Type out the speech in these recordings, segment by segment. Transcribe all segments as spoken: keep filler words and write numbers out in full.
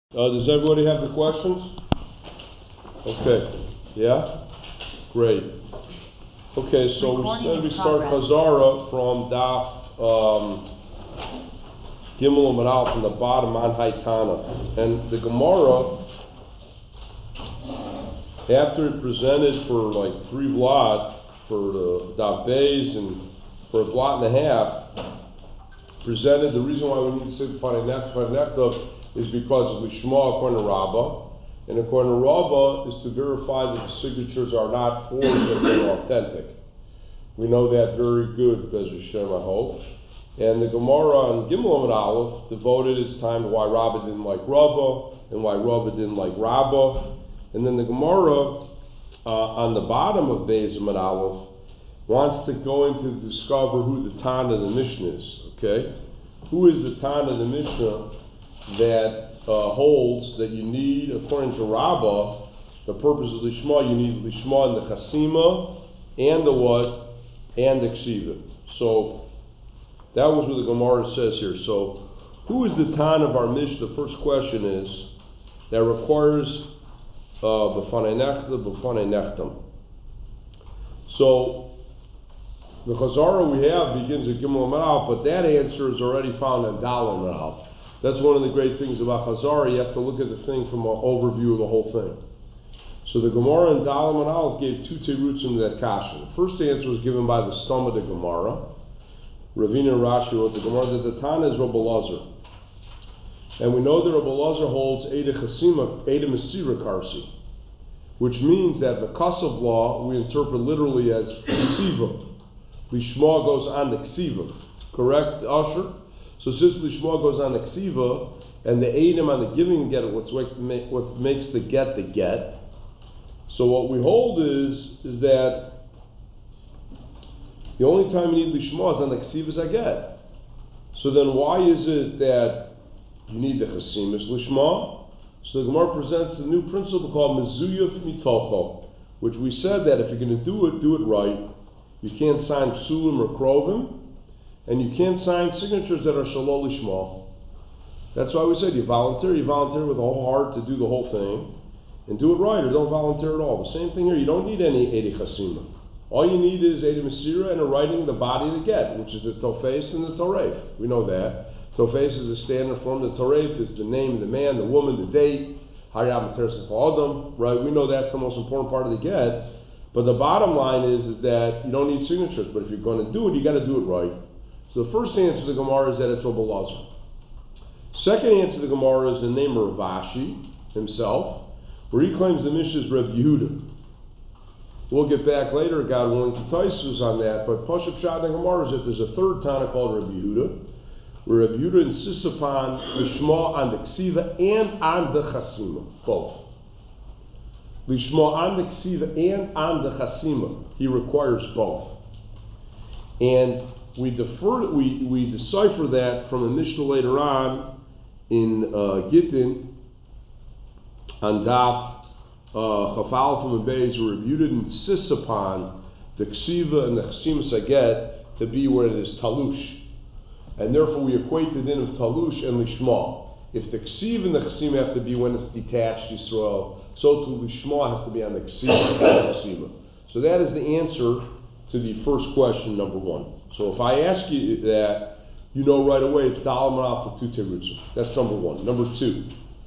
Uh, does everybody have the questions? Okay. Yeah? Great. Okay, so we said we start Chazara from Daf um, Gimel Amud Aleph from the bottom on Haitana. And the Gemara, after it presented for like three blot for the Daf Beis and for a blot and a half, presented the reason why we need to say Panei is because of Lishma according to Rabbah, and according to Rabbah is to verify that the signatures are not forged and they're authentic. We know that very good, Bez Hashem, I hope. And the Gemara on Gimel Amud Aleph devoted its time to why Rabbah didn't like Rabbah and why Rabbah didn't like Rabbah. And then the Gemara uh, on the bottom of Beis Amud Aleph wants to go into to discover who the Tana of the Mishnah is. Okay, who is the Tana of the Mishnah that uh, holds that you need, according to Rabbah, the purpose of Lishma, you need Lishma and the Chasima and the what? And the Ksiva. So that was what the Gemara says here. So who is the Tan of our Mishnah? The first question is that requires B'fanei Nechta, B'fanei Nechtam. So the Chazara we have begins at Gimel Amud Aleph, but that answer is already found in Dal Amud Aleph. That's one of the great things about Chazara. You have to look at the thing from an overview of the whole thing. So the Gemara in Dal Amud Aleph gave two terutzim into that kasha. The first answer was given by the Stam of the Gemara. Ravina and Rashi wrote the Gemara that the Tana is Rabbi Lazar. And we know that Rabbi Lazar holds Eida Chasima, Eida Mesira Karsi, which means that the Kasav law we interpret literally as Ksiva. Lishma goes on the Ksiva. Correct, Asher? So since Lishma goes on the Ksiva, and the Eidim on the giving get, what's what makes the get the get. So what we hold is is that the only time you need Lishma is on the Ksiva is a get. So then why is it that you need the Chasimus Lishma? So the Gemara presents a new principle called Mezuyah Mitoko, which we said that if you're going to do it, do it right. You can't sign Psulim or Krovim, and you can't sign signatures that are Shalol Lishma. That's why we said you volunteer, you volunteer with a whole heart to do the whole thing, and do it right, or don't volunteer at all. The same thing here, you don't need any Eidi Chasima. All you need is Eidi Mesira and a writing the body to get, which is the Tofes and the Toref. We know that. Tofes is a standard form, the Toref is the name of the man, the woman, the date, Haryam Teres Adam, right? We know that's the most important part of the get. But the bottom line is, is that you don't need signatures, but if you're going to do it, you got to do it right. So the first answer to the Gemara is that it's Rabbi Lazar. Second answer to the Gemara is the name of Rav Ashi himself, where he claims the Mishnah is Reb Yehuda. We'll get back later, God willing, to Taisus on that, but Pashup Shad and Gemara is that there's a third Tana called Reb Yehuda, where Reb Yehuda insists upon the Shema on the Ksiva and on the Chasima, both. Lishma on the Ksiva and on the Chasima. He requires both. And we defer, we, we decipher that from a Mishnah later on in uh, Gittin on Daf Chafal from the Beis, where Yehuda insists upon the Ksiva and the Chasima Saget to be where it is Talush. And therefore we equate the din of Talush and Lishma. If the Ksiva and the Chasima have to be when it's detached Yisrael, so too Lishma has to be on the Ksiva and the Chasima. So that is the answer to the first question, number one. So if I ask you that, you know right away it's Dal Amud Aleph for two terutzim. That's number one. Number two,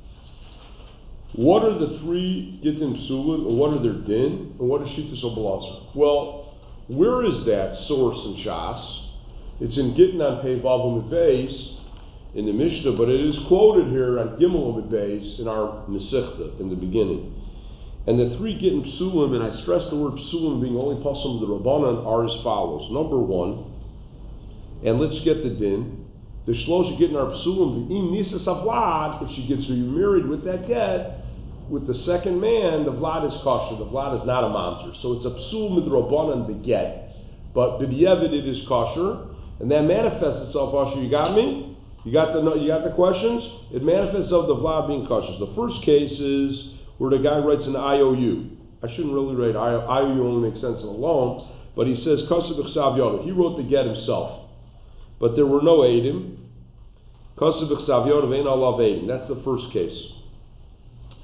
what are the three Gittin Psulim, and what are their din, and what is Shittas Rabbi Lazar? Well, where is that source in Shas? It's in Gittin on Pei Vav Amud Beis in the Mishnah, but it is quoted here on Gimel Amud Beis in our Masechta in the beginning. And the three Gittin Psulim, and I stress the word Psulim being only Pasum the Rabbanan, are as follows. Number one, and let's get the din. The Shlosh Gittin are Psulim, the Im Nisa Savlad, if she gets remarried with that get, with the second man, the Vlad is kosher. The Vlad is not a monster. So it's a Psul with Rabbanan beget. But B'diavad it is kosher, and that manifests itself, Asher, you got me? You got the you got the questions? It manifests of the Vlad being kosher. The first case is where the guy writes an I O U. I shouldn't really write I O U, only makes sense in a loan, but he says Kasav B'chsav Yoda. He wrote the get himself. But there were no Eidim. Kasav B'chsav Yoda, Vein Allah Eidim. That's the first case.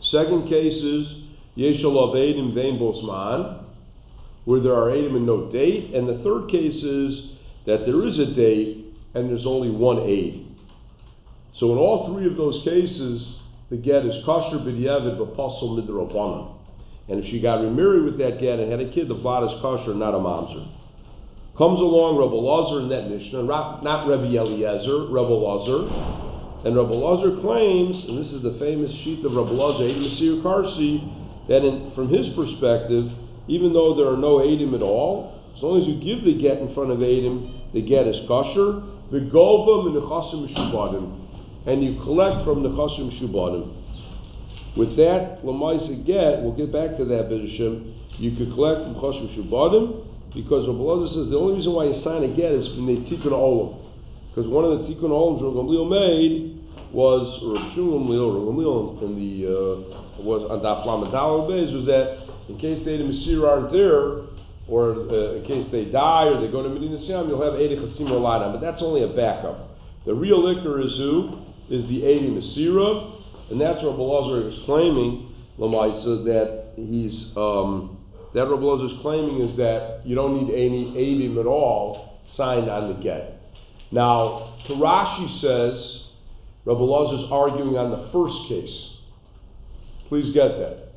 Second case is Yeshalav Eidim Vein Bosman, where there are Eidim and no date. And the third case is that there is a date and there's only one aid. So in all three of those cases, the get is kosher b'diavad v'pasul midrabanan. And if she got remarried with that get and had a kid, the blot is kosher, not a mamzer. Comes along Rebbe Lazar in that Mishnah, not Rebbe Eliezer, Rebbe Lazar. And Rebbe Lazar claims, and this is the famous sheet of Rebbe Lazar, Eidim Masir Karsi, that in, from his perspective, even though there are no Eidim at all, as long as you give the get in front of Eidim, the get is kosher. V'gova min nechasim mishubadim, and you collect from nechasim mishubadim. With that Lamaisa get, we'll get back to that B'Hashem, you could collect from nechasim mishubadim, because Rebbe Lazar says the only reason why you sign a get is when they tikkun olam. Because one of the tikkun olams Rav Gamliel made was, or Rav Shmuel Gamliel, Rav Gamliel in the uh, was on Daf Lamed Daled Beis, was that in case the Eidim Masir aren't there, or uh, in case they die or they go to Medina Siyam, you'll have Eidim Chasim or Lana, but that's only a backup. The real liquor is who? Is the Eidim Masira, and that's what Rabbi Lazar is claiming, Lamaisa, that he's um, that Rabbi Lazar is claiming is that you don't need any Eidim at all signed on the get. Now, Rashi says, Rabbi Lazar is arguing on the first case. Please get that.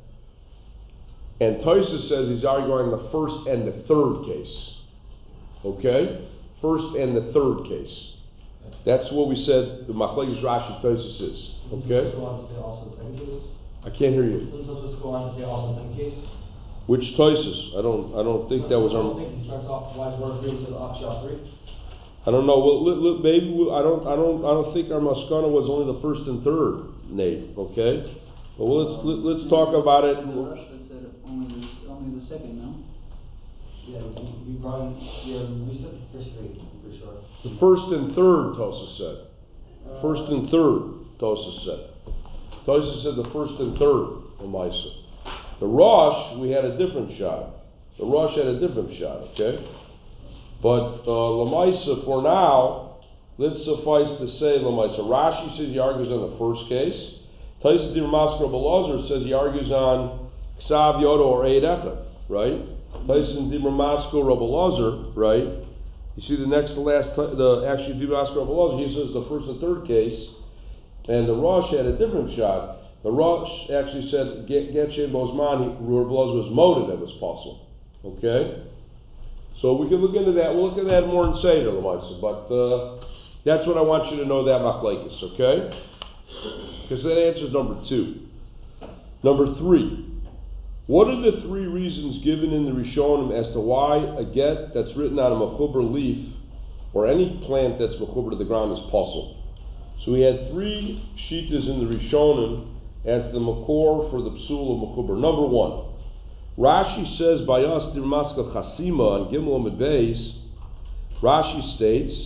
And Tosfos says he's arguing the first and the third case. Okay? First and the third case. That's what we said the Machlekes Rashi Tosfos is. Okay? Doesn't Tosfos go on to say also the second case? I can't hear you. Doesn't Tosfos go on to say also the second case? Which Tosfos? I don't I don't think that was I our... don't think he starts off why word three says Aksha three. I don't know. Well, look, look, maybe we, I don't. I don't. I don't think our maskana was only the first and third, Nate. Okay. But well, let's let, let's talk about it. The Rosh that said only the, only the second, no? Yeah, we brought in. Yeah, we said the first three. I'm pretty sure. The first and third, Tosfos said. Uh, First and third, Tosfos said. Tosfos said the first and third, Lamaisa. The Rosh, we had a different shot. The Rosh had a different shot. Okay. But uh, Lamaisa, for now, let's suffice to say Lamaisa. Rashi says he argues on the first case. Tosfos Dir Maskar Belazar says he argues on Ksav Yoda or Eid Echad, right? Tosfos Dir Maskar Belazar, right? You see the next to last, the actually Dir Maskar Belazar, he says the first and third case, and the Rosh had a different shot. The Rosh actually said Get Shem Bozman, Belazar was motive that was possible. Okay? So we can look into that. We'll look at that more in Seder, Lamaisa. But uh, that's what I want you to know, that Machlekes, okay? Because that answers number two. Number three. What are the three reasons given in the Rishonim as to why a get that's written on a mechuber leaf or any plant that's mechuber to the ground is possible? So we had three shittas in the Rishonim as the makor for the psul of mechuber. Number one. Rashi says by us Dir Maskal Chasima and Gimel Amid Beis. Rashi states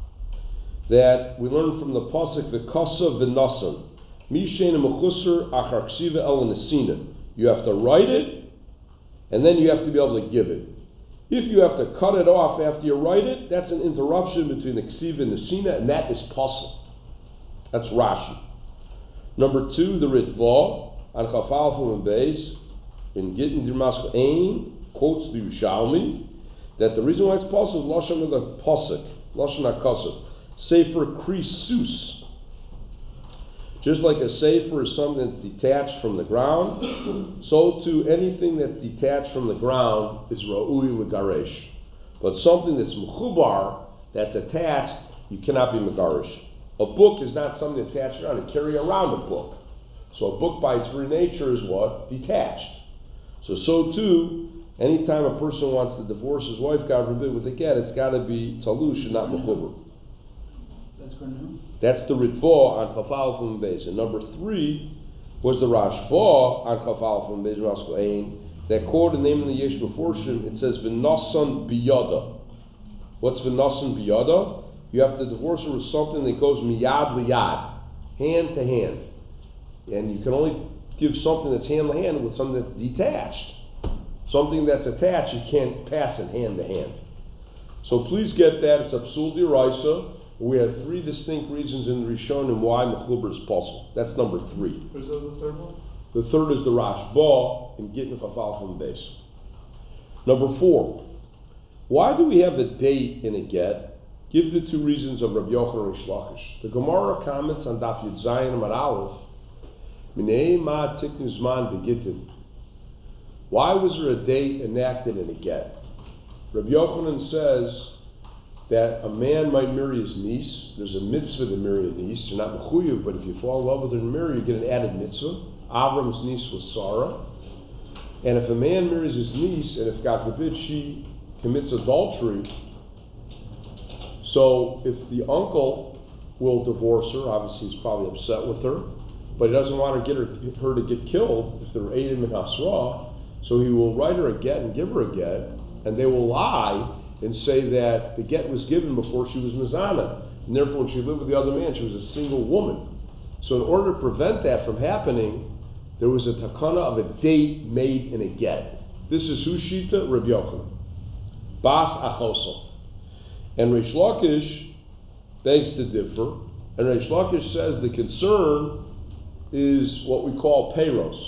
that we learn from the pasuk V'Kasa V'Nasan Mishein Mechusar Achar Ksiva El Nesina. You have to write it, and then you have to be able to give it. If you have to cut it off after you write it, that's an interruption between the Ksiva and the Sina, and that is possible. That's Rashi. Number two, the Ritva on Chafal and Beis. In Gittin Dir Maskal Ein quotes the Yerushalmi that the reason why it's possible is Lashon of the Pasuk, Lashon HaKasav, Sefer Krisus. Just like a sefer is something that's detached from the ground, so too anything that's detached from the ground is Ra'ui L'Garesh. But something that's Mechubar, that's attached, you cannot be Megaresh. A book is not something attached around, you carry around a book. So a book by its very nature is what? Detached. So, so too, anytime a person wants to divorce his wife, God forbid, with a get, it's got to be talush and not mechuber. That's good enough. That's the Ritva on Chafal from Beis. And number three was the Rashba on Chafal from Beis Maskal Ein. That quote, the name of the Yesh Meforshim, it says V'nasan biyada. What's V'nasan biyada? You have to divorce her with something that goes miyad liyad, hand to hand. And you can only give something that's hand to hand with something that's detached. Something that's attached, you can't pass it hand to hand. So please get that. It's a psul d'oraisa. We have three distinct reasons in the Rishonim why mechuber is possible. That's number three. What is that, the third one? The third is the Rashba in Gittin Chafal from base. Number four, why do we have a date in a get? Give the two reasons of Rabbi Yochanan and Rish Lakish. The Gemara comments on Daf Yud Zayin Amar Aleph, Minei ma tiknu zman begittin. Why was there a date enacted in a get? Rabbi Yochanan says that a man might marry his niece. There's a mitzvah to marry a niece. You're not mechuyev, but if you fall in love with her and marry, you get an added mitzvah. Avram's niece was Sarah. And if a man marries his niece, and if God forbid she commits adultery, so if the uncle will divorce her, obviously he's probably upset with her, but he doesn't want to get her, her to get killed if they're Eidim and Hasra, so he will write her a get and give her a get, and they will lie and say that the get was given before she was Mizana, and therefore when she lived with the other man, she was a single woman. So in order to prevent that from happening, there was a takana of a date made in a get. This is Hushita Rabbi Yochanan. Bas Achoso. And Rish Lakish begs to differ, and Rish Lakish says the concern is what we call peiros.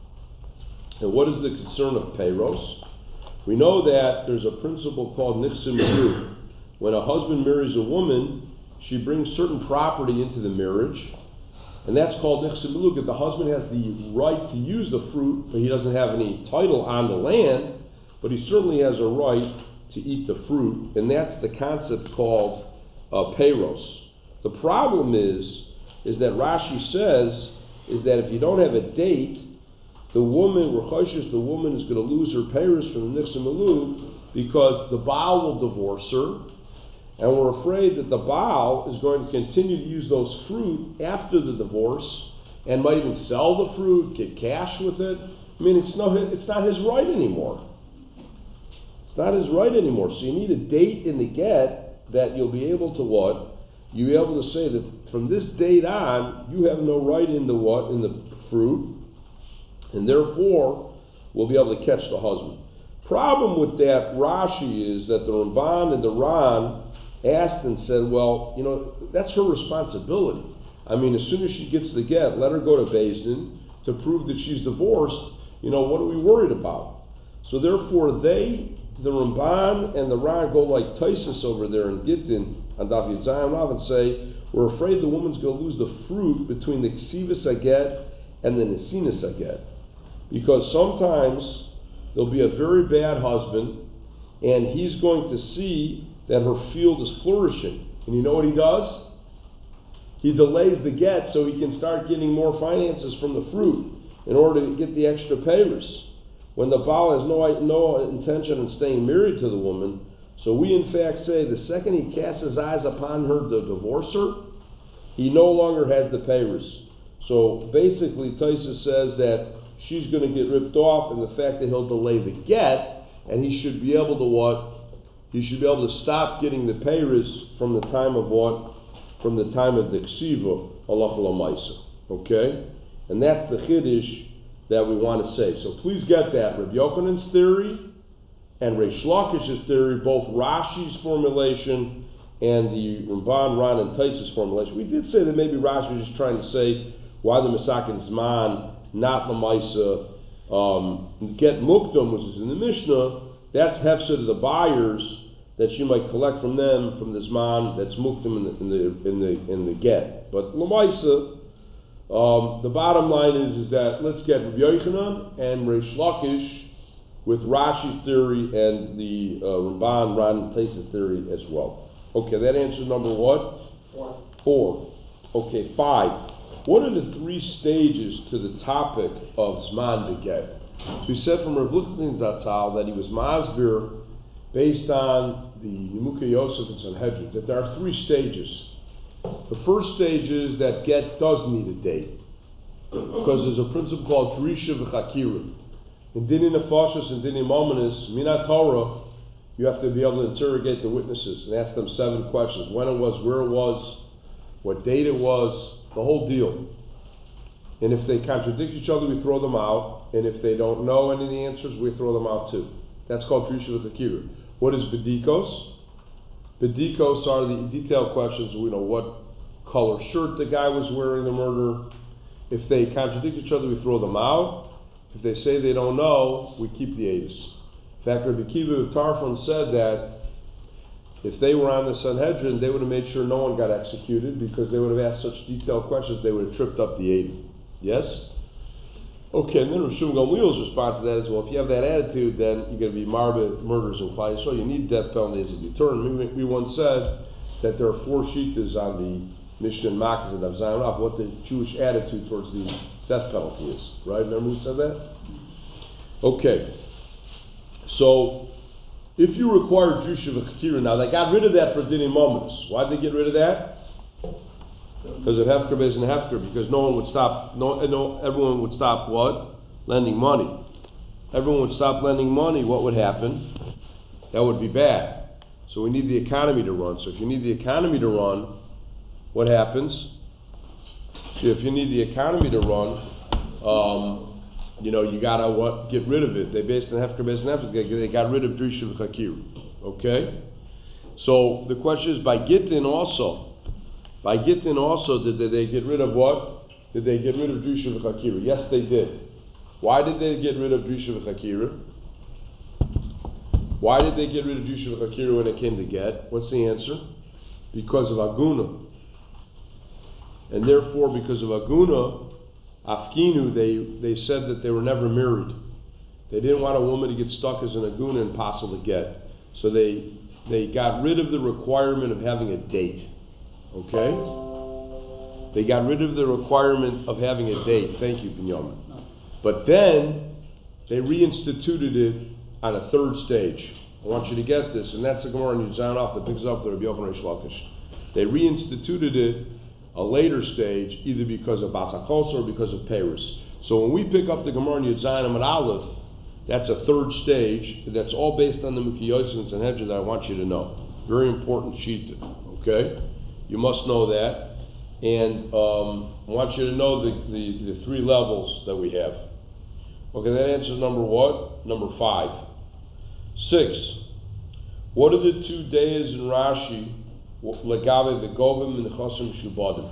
And what is the concern of peiros? We know that there's a principle called nichsim milu. When a husband marries a woman, she brings certain property into the marriage, and that's called nichsim milu, because the husband has the right to use the fruit, but he doesn't have any title on the land, but he certainly has a right to eat the fruit, and that's the concept called uh, peiros. The problem is, is that Rashi says, is that if you don't have a date, the woman, Rechoshes, the woman is going to lose her peiros from the nichsim milu, because the Baal will divorce her, and we're afraid that the Baal is going to continue to use those fruit after the divorce, and might even sell the fruit, get cash with it. I mean, it's no, it's not his right anymore. Not his right anymore. So you need a date in the get that you'll be able to what? You'll be able to say that from this date on, you have no right in the what? In the fruit, and therefore will be able to catch the husband. Problem with that Rashi is that the Ramban and the Ran asked and said, well, you know, that's her responsibility. I mean, as soon as she gets the get, let her go to Beis Din to prove that she's divorced. You know, what are we worried about? So therefore they, the Ramban and the Ran, go like Taisus over there in Gittin on Daf Yud Zayin Rav and say, we're afraid the woman's going to lose the fruit between the Ksivas Aget and the Nesinas Aget. Because sometimes there'll be a very bad husband, and he's going to see that her field is flourishing. And you know what he does? He delays the get so he can start getting more finances from the fruit in order to get the extra payers. When the Baal has no, no intention of staying married to the woman, so we in fact say the second he casts his eyes upon her to divorce her, he no longer has the payers. So basically Taisa says that she's going to get ripped off, and the fact that he'll delay the get, and he should be able to what? He should be able to stop getting the payers from the time of what? From the time of the ksiva, halacha l'maisa. Okay? And that's the chiddush that we want to say. So please get that. Rabbi Yochanan's theory and Rish Lakish's theory, both Rashi's formulation and the Ramban, Ran, and Taisa's formulation. We did say that maybe Rashi was just trying to say why the Masakin Zman, not Lamaisa, um, get Mukdam, which is in the Mishnah. That's hefsed to the buyers that you might collect from them from the Zman that's Mukdam in the in the in the, in the get. But Lamaisa, Um, the bottom line is, is that let's get Rabbi Yochanan and Rish Lakish with Rashi's theory and the uh, Ramban, Ran, Taisa's theory as well. Okay, that answers number what? Four. Four. Okay, five. What are the three stages to the topic of Zman to get? So we said from Rav Lichtenstein Zatzal that he was Masbir based on the Nimukei Yosef and Sanhedrin, that there are three stages. The first stage is that get does need a date, because there's a principle called Drisha v'Chakira. In Dini Nefashos and Dini Mominus, Minat Torah, you have to be able to interrogate the witnesses and ask them seven questions: when it was, where it was, what date it was, the whole deal. And if they contradict each other, we throw them out. And if they don't know any of the answers, we throw them out too. That's called Drisha v'Chakira. What is Bedikos? Bedikos are the detailed questions. We know what color shirt the guy was wearing the murder. If they contradict each other, we throw them out. If they say they don't know, we keep the Eidos. In fact, Rabbi Akiva of Tarfon said that if they were on the Sanhedrin, they would have made sure no one got executed because they would have asked such detailed questions, they would have tripped up the Eidim. Yes? Okay, and then Rav Shimon Gamliel's response to that is, well, if you have that attitude, then you're going to be marba, murders and flies. So you need death penalty as a deterrent. We, we once said that there are four shittas on the Mishnah and Makkah and Avzayin of what the Jewish attitude towards the death penalty is. Right? Remember we said that? Okay. So, if you require Jusha v'chakira, now they got rid of that for Dinim Mominus. Why did they get rid of that? Because of Hefker Bez and Hefker, because no one would stop, no, no, everyone would stop what? Lending money. Everyone would stop lending money, what would happen? That would be bad. So we need the economy to run. So if you need the economy to run, what happens? So if you need the economy to run, um, you know, you gotta what? Get rid of it. They based on Hefker Bez and Hefker, they got rid of Jusha v'chakira. Okay? So the question is, by Gittin also, By Gittin also, did they, they get rid of what? Did they get rid of Drusha v'chakira? Yes, they did. Why did they get rid of Drusha v'chakira? Why did they get rid of Drusha v'chakira when it came to get? What's the answer? Because of Aguna. And therefore, because of Aguna, Afkinu, they, they said that they were never married. They didn't want a woman to get stuck as an Aguna and possible to get. So they, they got rid of the requirement of having a date. Okay? They got rid of the requirement of having a date. Thank you, Binyamin. But then, they reinstituted it on a third stage. I want you to get this, and that's the Gemara in Yudzayin off that picks up the Rabbi Yochanan Reish Lakish. They reinstituted it a later stage, either because of Basakos or because of Paris. So when we pick up the Gemara in Yudzayin at Aleph, that's a third stage. That's all based on the Mukiyos and Sanhedrin that I want you to know. Very important sheet. Okay? You must know that, and um, I want you to know the, the, the three levels that we have. Okay, that answers number what? Number five. Six. What are the two days in Rashi? Legave v'govim v'nechosim shubadim.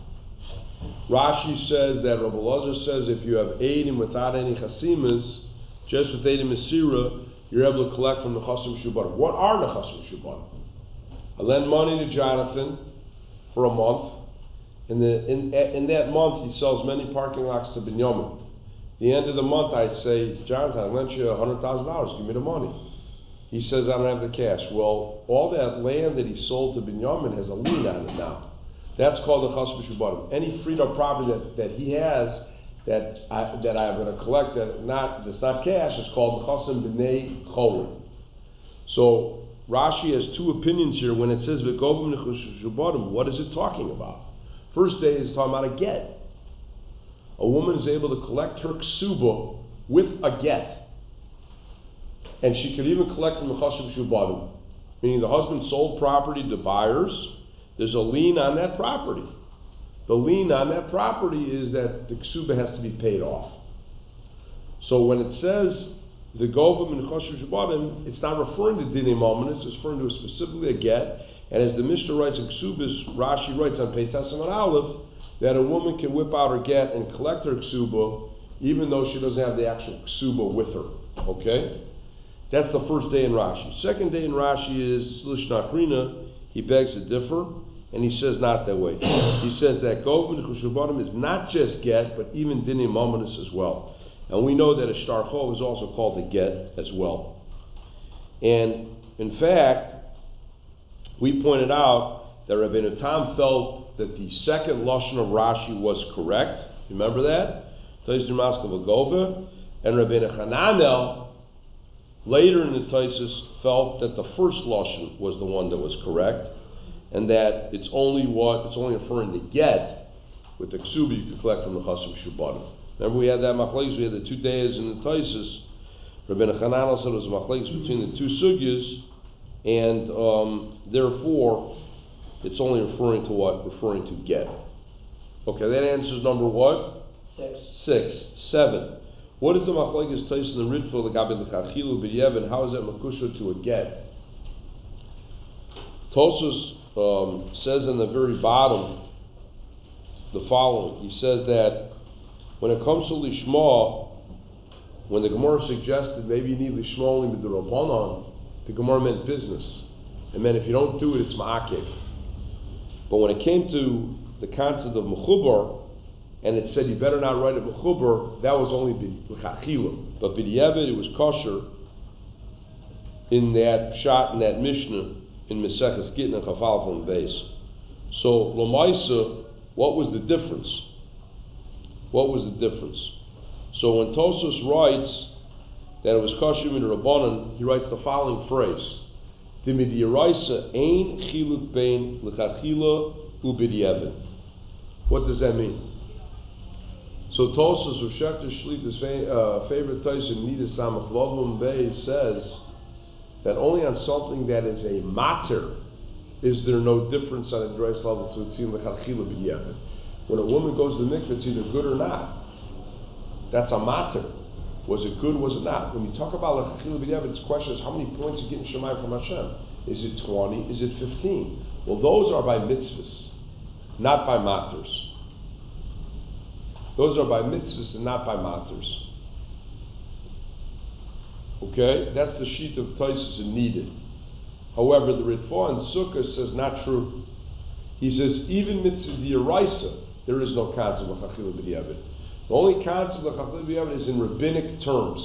Rashi says that Rabbi Elazar says if you have eidim without any chasimas, just with eidim mesira, you're able to collect from the nechosim shubadim. What are nechosim shubadim? I lend money to Jonathan for a month. In, the, in, in that month, he sells many parking lots to Binyamin. At the end of the month, I say, Jonathan, I lent you one hundred thousand dollars, give me the money. He says, I don't have the cash. Well, all that land that he sold to Binyamin has a lien on it now. That's called the Chas B'Shubadim. Any freed up property that, that he has that, I, that I'm going to collect that not, that's not cash, it's called the Chasim B'nei Chorim. So, Rashi has two opinions here. When it says V'govim Nechushubadim, what is it talking about? First day is talking about a get. A woman is able to collect her ksuba with a get. And she could even collect from the Chashim Shubadim. Meaning the husband sold property to buyers. There's a lien on that property. The lien on that property is that the ksuba has to be paid off. So when it says the govim and choshev shubadim, it's not referring to dinei mominus, it's referring to specifically a get. And as the Mishnah writes in Ksubas, Rashi writes on Peitas and Aleph, that a woman can whip out her get and collect her ksuba, even though she doesn't have the actual ksuba with her. Okay? That's the first day in Rashi. Second day in Rashi is Slish Nachrina. He begs to differ, and he says not that way. He says that govim and choshev is not just get, but even dinei mominus as well. And we know that a shtarcho is also called a get as well. And in fact, we pointed out that Rabbeinu Tam felt that the second lashon of Rashi was correct. Remember that? Taisus Maskal V'Gova. And Rabbeinu Hananel, later in the Taisus, felt that the first lashon was the one that was correct, and that it's only what it's only referring to get with the ksuba you can collect from the Chasim Shubadim. Remember we had that machlekes, we had the two days in the Taisus. Rabbeinu Hananel said it was a machlekes between the two sugyas, and um, therefore it's only referring to what? Referring to get. Okay, that answers number what? Six. Six. Seven. What is the machlekes Taisus and the Ritva l'gabe l'chachilu b'yev, and how is that makusha to a get? Tosfos um, says in the very bottom the following. He says that when it comes to Lishma, when the Gemara suggested maybe you need Lishma only with the Rabbanon, the Gemara meant business. It meant if you don't do it, it's Ma'akev. But when it came to the concept of Mechubar, and it said you better not write a Mechubar, that was only B'chachila. But B'diavad, it was kosher in that shot, in that Mishnah, in Meseches Gittin and Chafal from the base. So, Lamaisa, what was the difference? What was the difference? So when Tosfos writes that it was kosher min Rabbanan, he writes the following phrase: Dimidiraisa ein chiluk bein l'chachila u'b'diavad. What does that mean? So Tosfos, who Shekter Shlita's uh, favorite Tyson Nida Samach Vavum Bey, says that only on something that is a matter is there no difference on a drais level to a tzim l'chachila b'diavad. When a woman goes to the mikveh, it's either good or not. That's a matter. Was it good? Was it not? When you talk about l'chachila b'diavad, its question is how many points you get in Shemayim from Hashem? Is it twenty? Is it fifteen? Well, those are by mitzvahs, not by matters. Those are by mitzvahs and not by matters. Okay, that's the sheet of Taisus and needed. However, the Ritva in Sukkah says not true. He says even mitzvah d'oraisa, there is no concept of l'chachila b'diavad. The only concept of l'chachila b'diavad is in rabbinic terms.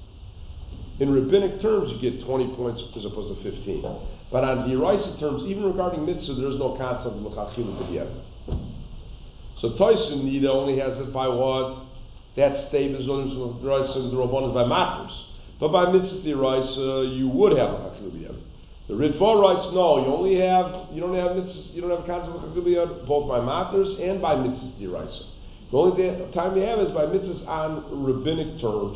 In rabbinic terms, you get twenty points as opposed to fifteen. But on d'oraisa terms, even regarding mitzvah, there is no concept of l'chachila b'diavad. So Taisun Nida only has it by what? That statement is only from the d'oraisa and the Rabbanan by matters. But by mitzvah d'oraisa, you would have l'chachila b'diavad. The Ritva writes, no, you only have, you don't have mitzvahs, you don't have concept of l'chachila b'diavad both by matters and by mitzvah d'oraisa. The only time you have is by mitzvahs on rabbinic terms.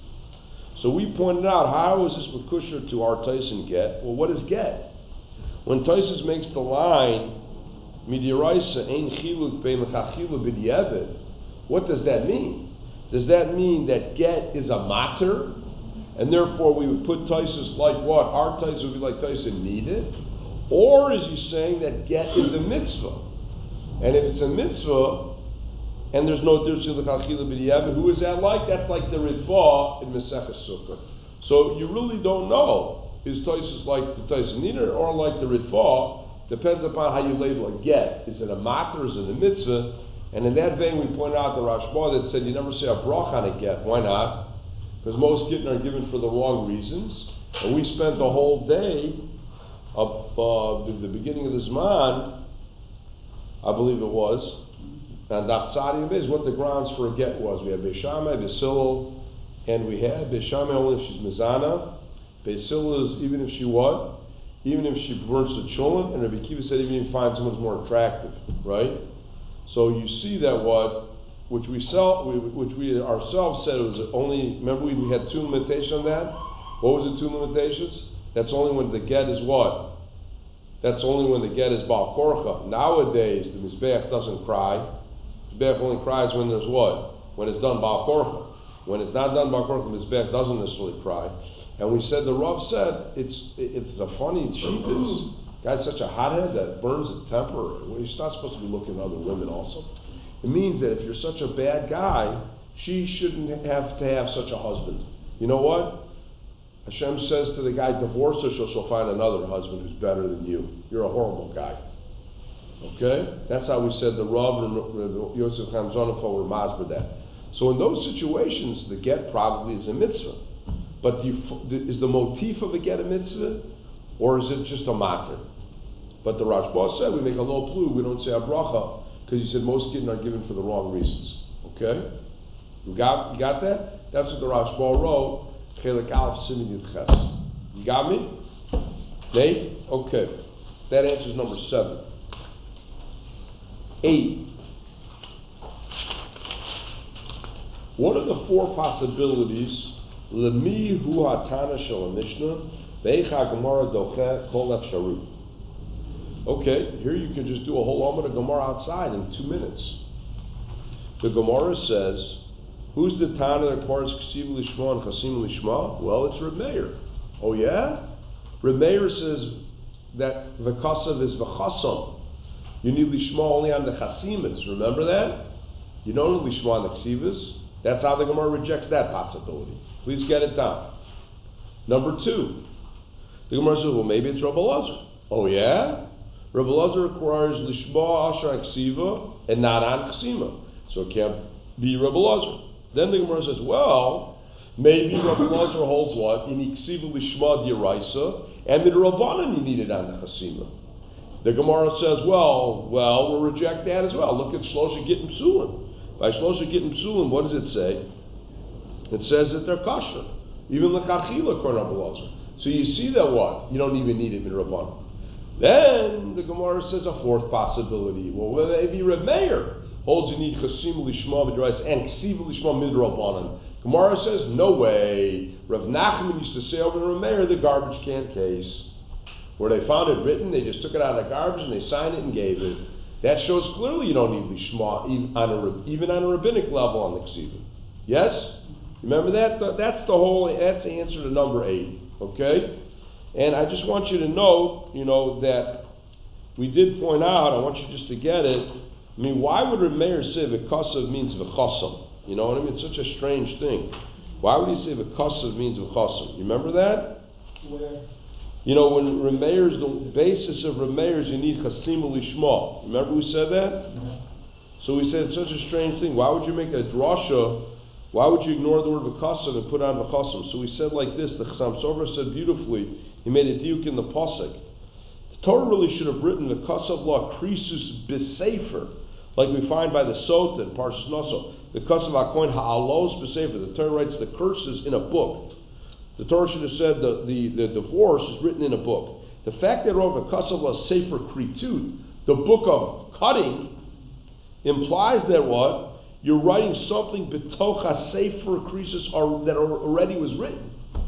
So we pointed out, how is this Mekusher to our Taisun get? Well, what is get? When Taisus makes the line, Midiraisa ein chiluk bein l'chachila b'diavad, what does that mean? Does that mean that get is a matter, and therefore we would put Taisus like what? Our Taisus would be like Taisus needed? Or is he saying that get is a mitzvah? And if it's a mitzvah, and there's no difference in the l'chachila b'diavad, who is that like? That's like the Ritva in Meseches Sukkah. So you really don't know. Is Taisus like the Taisus needed or like the Ritva? Depends upon how you label a get. Is it a matter? Is it a mitzvah? And in that vein, we pointed out the Rashba that said you never say a brach on a get. Why not? Because most getting are given for the wrong reasons. And we spent the whole day of uh, the, the beginning of the Zman, I believe it was, and Dachtzadi is what the grounds for a get was. We had Beishamai, Beisil, and we had Beishamai only if she's Mizana. Beisil is even if she what? Even if she burns the chulin, and Rabbi Kiva said even if you find someone's more attractive, right? So you see that what, which we sell, which we ourselves said it was only, remember we, we had two limitations on that? What was the two limitations? That's only when the get is what? That's only when the get is Baal Korcha. Nowadays, the Mizbeach doesn't cry. Mizbeach only cries when there's what? When it's done Baal Korcha. When it's not done Baal Korcha, the Mizbeach doesn't necessarily cry. And we said, the Rav said, it's it's a funny cheat. This guy's such a hothead that burns at temper. Well, he's not supposed to be looking at other women also. It means that if you're such a bad guy, she shouldn't have to have such a husband. You know what? Hashem says to the guy, divorce her so she'll find another husband who's better than you. You're a horrible guy. Okay? That's how we said the Rav and Yosef Chaim Zonafo were masber that. So in those situations, the get probably is a mitzvah. But do you, is the motif of a get a mitzvah, or is it just a matter? But the Rashba said we make a low plu, we don't say a bracha, because he said most kids are given for the wrong reasons. Okay? You got you got that? That's what the Rashba wrote. Chelik Aleph Simin Yud Ches. You got me? Nate? Okay. That answers number seven. Eight. What are the four possibilities? Lemi hu hatana shel Mishnah veicha Gemara doche kol efsharu. Okay, here you can just do a whole Amud Gemara outside in two minutes. The Gemara says, who's the Tana that requires Ksiv Lishma and Chasim Lishma? Well, it's Reb Meir. Oh yeah? Reb Meir says that V'kasav is V'chasam. You need Lishma only on the Chasimas. Remember that? You know the Lishma and Ksivas? That's how the Gemara rejects that possibility. Please get it down. Number two, the Gemara says, well, maybe it's Rabbi Lazar. Oh yeah? Rabbi Lazar requires Lishma, Asher, and Ksiva, and not on Ksima. So it can't be Rabbi Lazar. Then the Gemara says, well, maybe Rabbi Lazar holds what? In Ksiva Lishma D'Oraisa, and the Rabbanan you need it on the Chasima. The Gemara says, well, well, we'll reject that as well. Look at Shlosha Gittim Psulim. By Shlosha Gittim Psulim, what does it say? It says that they're kosher. Even L'chachila according to Rabbi Lazar. So you see that what? You don't even need it in Rabbanan. Then the Gemara says a fourth possibility. Well, maybe Reb Meir holds you need Chasim Lishma B'Drais and Ksiv Lishma Midrabanan. Gemara says, no way. Rav Nachman used to say over to Reb Meir the garbage can case. Where they found it written, they just took it out of the garbage and they signed it and gave it. That shows clearly you don't need Lishma even on a, even on a rabbinic level on the Ksiva. Yes? Remember that? That's the whole, that's the answer to number eight. Okay? And I just want you to know, you know, that we did point out, I want you just to get it. I mean, why would Reb Meir say v'kasav means v'chasam? You know what I mean? It's such a strange thing. Why would he say v'kasav means v'chasam? You remember that? Where? You know, when Reb Meir's, the basis of Reb Meir's, you need chasim lishma. Remember we said that? Mm-hmm. So we said it's such a strange thing. Why would you make a drasha? Why would you ignore the word v'kasav and put on v'chasam? So we said like this, the Chassam Sofer said beautifully, he made a diuk in the pasuk. The Torah really should have written the kasav la krisus b'sefer, like we find by the Sota and Parshas Naso. The kasav hakoin ha'alos b'sefer. The Torah writes the curses in a book. The Torah should have said the, the, the divorce is written in a book. The fact that it wrote the kasav la sefer kritut, the book of cutting, implies that what? You're writing something b'tocha sefer krisus that already was written.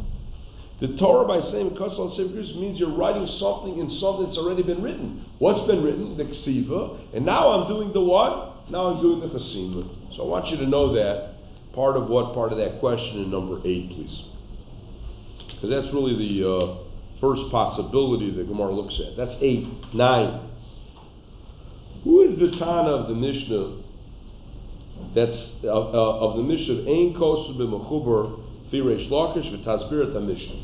The Torah, by saying Kasal Sefer means you're writing something in something that's already been written. What's been written? The Ksiva. And now I'm doing the what? Now I'm doing the Chasima. So I want you to know that part of what part of that question in number eight, please. Because that's really the uh, first possibility that Gemara looks at. That's eight. Nine. Who is the Tana of the Mishnah that's uh, uh, of the Mishnah of Ein Kosher B'Mechuber Firesh Lakish v'Tasbirat HaMishnah.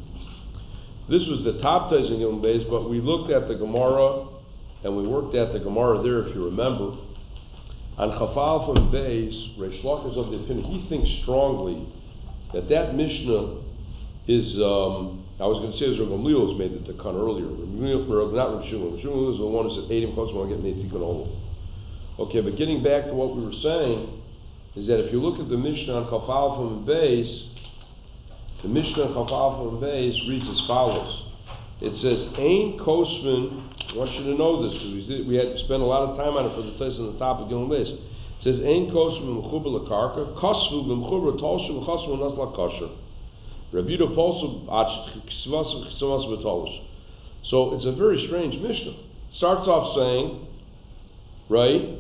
This was the top ties in Gilm Beis, but we looked at the Gemara and we worked at the Gemara there, if you remember. On Chafal from Beis, Reish Lakish of the opinion, he thinks strongly that that Mishnah is. Um, I was going to say as Rav Gamliel has made the Tikkun earlier. Rav, not Rav Shimon. Rav Shimon is the one who said Eidim Kosher want to get made Tikkun Olam. Okay, but getting back to what we were saying. Is that if you look at the Mishnah on Chafal from Beis, the Mishnah on Chafal from Beis reads as follows. It says, Ein Kosman, I want you to know this, because we had to spend a lot of time on it for the place on the top of Gilm Beis. It says, Ein Kosman M'chuber L'karka, Kosvu M'chuber Tolshu M'chasvu N'asla Kosher. Rebuta Polsu Ach Ksivas Ksivas V'tolish. So it's a very strange Mishnah. It starts off saying, right,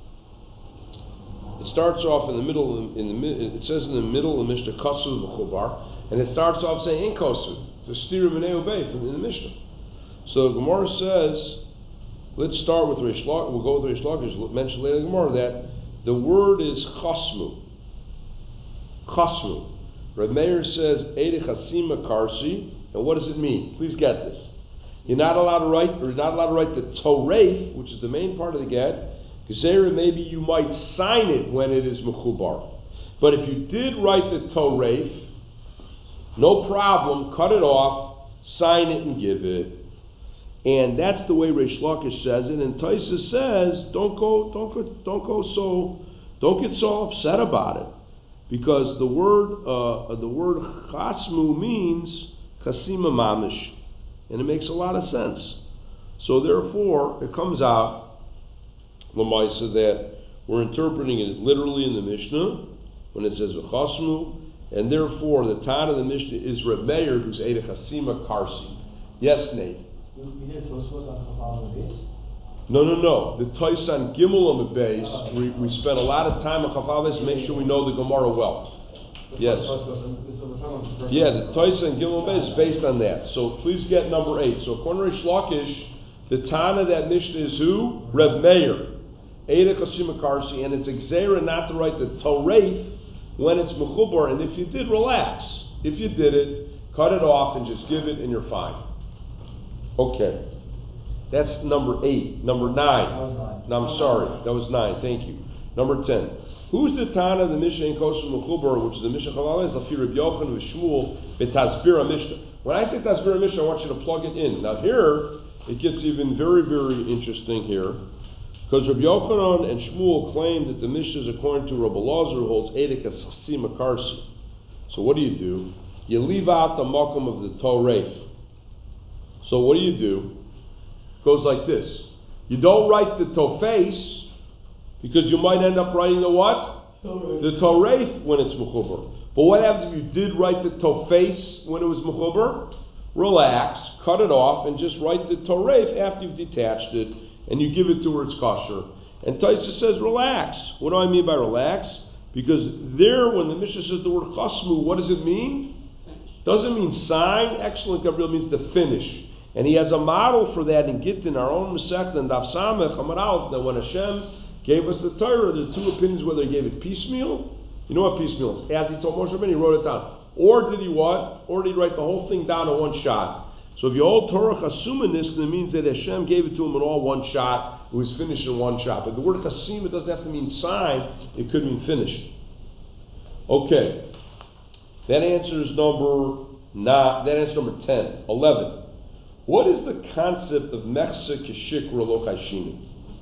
it starts off in the middle. In the it says in the middle of the Mishnah Kasu v'chubar, and it starts off saying in Kasu. It's a stira b'nei ubei from in the Mishnah. So the Gemara says, let's start with Reish Lakish. We'll go with Reish Lakish. Mentioned later in the Gemara that the word is chasmu. Chasmu. Reb Meir says Eide Chasima Karsi, and what does it mean? Please get this. You're not allowed to write, or you're not allowed to write the Torah, which is the main part of the get. Gezerah, maybe you might sign it when it is mechubar. But if you did write the Torah, no problem, cut it off, sign it and give it. And that's the way Reish Lakish says it. And Taisa says, don't go, don't go, don't go so, don't get so upset about it, because the word, uh, the word chasmu means chasima mamish, and it makes a lot of sense. So therefore, it comes out Lamaisa that we're interpreting it literally in the Mishnah when it says v'chasmu, and therefore the Tana of the Mishnah is Reb Meir, who's Eide Chasima Karsi. Yes, Nate. We did Tosfos on Chafal on the base. No, no, no. The Tais on Gimel on the base. We we spent a lot of time on Chafal base to make sure we know the Gemara well. Yes. Yeah, the Tais on Gimel base is based on that. So please get number eight. So according to Reish Lakish, the Tana of that Mishnah is who? Reb Meir. Eida Chasima Karsi, and it's Xera not to write the Torah when it's Mechubar, and if you did, relax. If you did it, cut it off and just give it and you're fine. Okay. That's number eight. Number nine. That was nine. No, I'm sorry. That was nine. Thank you. Number ten. Who's the Tana, the Mishnah in Kosher Mechubar, which is the Mishnah Chalal, is Lafi Reb Yochanan V'Shmuel B'Tazbira Mishnah. When I say Tazbira Mishnah, I want you to plug it in. Now here, it gets even very, very interesting here. Because Reb Yochanan and Shmuel claim that the Mishnah is according to Reb Elazar, who holds Eidek as Chasima Karsi. So what do you do? You leave out the makom of the Torah. So what do you do? It goes like this. You don't write the Tofes, because you might end up writing the what? Torah. The Torah when it's Mechubar. But what happens if you did write the Tofes when it was Mechubar? Relax, cut it off, and just write the Torah after you've detached it, and you give it to where it's kosher. And Taisa says, relax. What do I mean by relax? Because there, when the Mishnah says the word chasmu, what does it mean? Doesn't mean sign. Excellent, Gabriel, means to finish. And he has a model for that in Gittin, our own Masechta, and Daf Samech, Amar Aleph, that when Hashem gave us the Torah, there's two opinions whether he gave it piecemeal. You know what piecemeal is? As he told Moshe Rabbeinu, he wrote it down. Or did he what? Or did he write the whole thing down in one shot? So if you hold Torah chasumanis, then it means that Hashem gave it to him in all one shot. It was finished in one shot. But the word chasim, it doesn't have to mean sign. It could mean finished. Okay. That answers number nine. That answers number ten. Eleven. What is the concept of mechse keshikra lo chayshinu?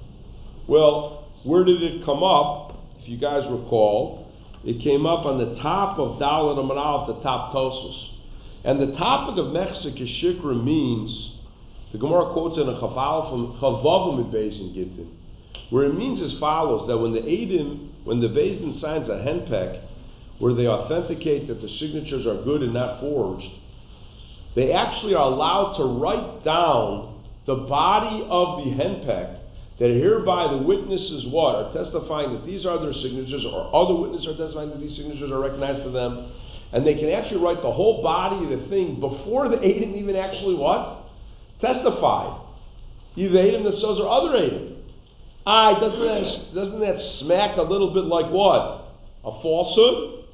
Well, where did it come up? If you guys recall, it came up on the top of Dalet Amar Aleph, the top Tosos. And the topic of Mechse Keshikra means, the Gemara quotes in a Chaval from Chavavim Beis in Gittin, where it means as follows, that when the Eidim, when the Beis Din signs a henpek, where they authenticate that the signatures are good and not forged, they actually are allowed to write down the body of the henpek, that hereby the witnesses what? Are testifying that these are their signatures, or other witnesses are testifying that these signatures are recognized to them. And they can actually write the whole body of the thing before the Eidim even actually what? Testified. Either Eidim themselves or other Eidim. Aye, doesn't that, doesn't that smack a little bit like what? A falsehood?